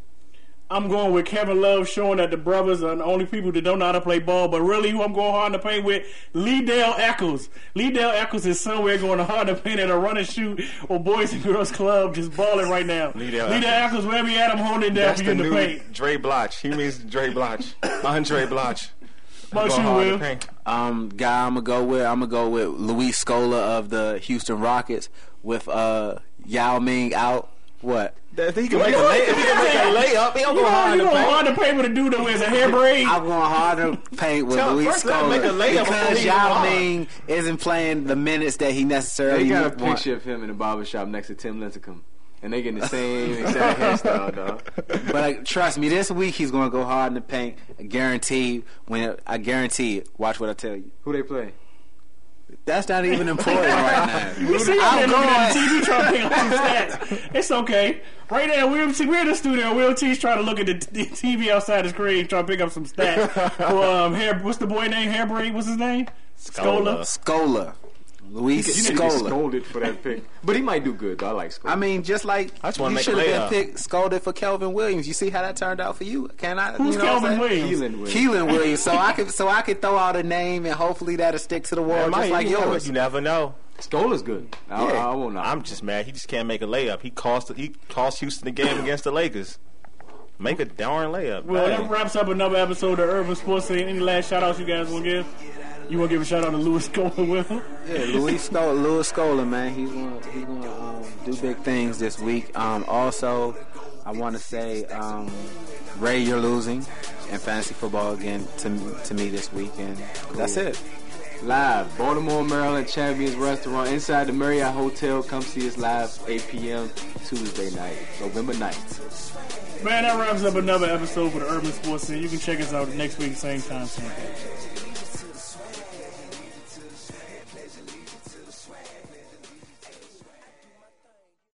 I'm going with Kevin Love, showing that the brothers are the only people that don't know how to play ball. But really, who I'm going hard to paint with, Lee Dale Eccles. Lee Dale Eccles is somewhere going hard to paint at a run and shoot or Boys and Girls Club, just balling right now. Lee Dale, Lee Dale Eccles, wherever you at, I'm holding it down That's for you in the the new paint. Dre Bloch. He means Dre Bloch. Andre Bloch. About Going you, hard to Will? paint. Um, guy, I'm gonna go with I'm gonna go with Luis Scola of the Houston Rockets with uh Yao Ming out. What? If he can make a, lay, if he can make a layup, he don't go hard You to going paint. hard to paint with a dude that wears a hair braid? I'm going hard to paint with Tell- Luis first let him make a Scola layup before because he Yao go hard. Ming isn't playing the minutes that he necessarily They got a want. picture of him in the barbershop next to Tim Lincecum. And they getting the same exact hairstyle, dog. But like, trust me, this week he's going to go hard in the paint. I guarantee. When I guarantee it. Watch what I tell you. Who they play? That's not even important right now. We see you I'm there looking at the going- T V trying to pick up some stats. It's okay. Right now, we're, we're in the studio. Will T's trying to look at the, the T V outside the screen, trying to pick up some stats. For, um, hair, what's the boy name? Hair braid? What's his name? Scola. Scola. Luis You need to get Scola. scolded for that pick. But he might do good, though. I like Scola. I mean, just like I just wanna you make a should have layup. been picked, scolded for Kelvin Williams. You see how that turned out for you? Can I? Who's you know what Kelvin I'm saying? Williams? Keelan Williams. Keelan Williams. So I could, so I could throw out a name and hopefully that'll stick to the wall, Man, just Mike, like you never- yours. You never know. Scola's good. I, Yeah. I, I won't knock I'm him. just mad. He just can't make a layup. He cost he cost Houston the game against the Lakers. Make a darn layup. Well, Dang. that wraps up another episode of Urban Sports Scene. Any last shout outs you guys want to give? You want to give a shout out to Louis Scola with him? Yeah, Luis Scola, Louis Scola, man, he's gonna he's gonna um, do big things this week. Um, also, I want to say, um, Ray, you're losing in fantasy football again to to me this week, and that's it. Live, Baltimore, Maryland Champions Restaurant inside the Marriott Hotel. Come see us live, eight p.m. Tuesday night, November ninth. Man, that wraps up another episode for the Urban Sports Scene. You can check us out next week, same time, same place.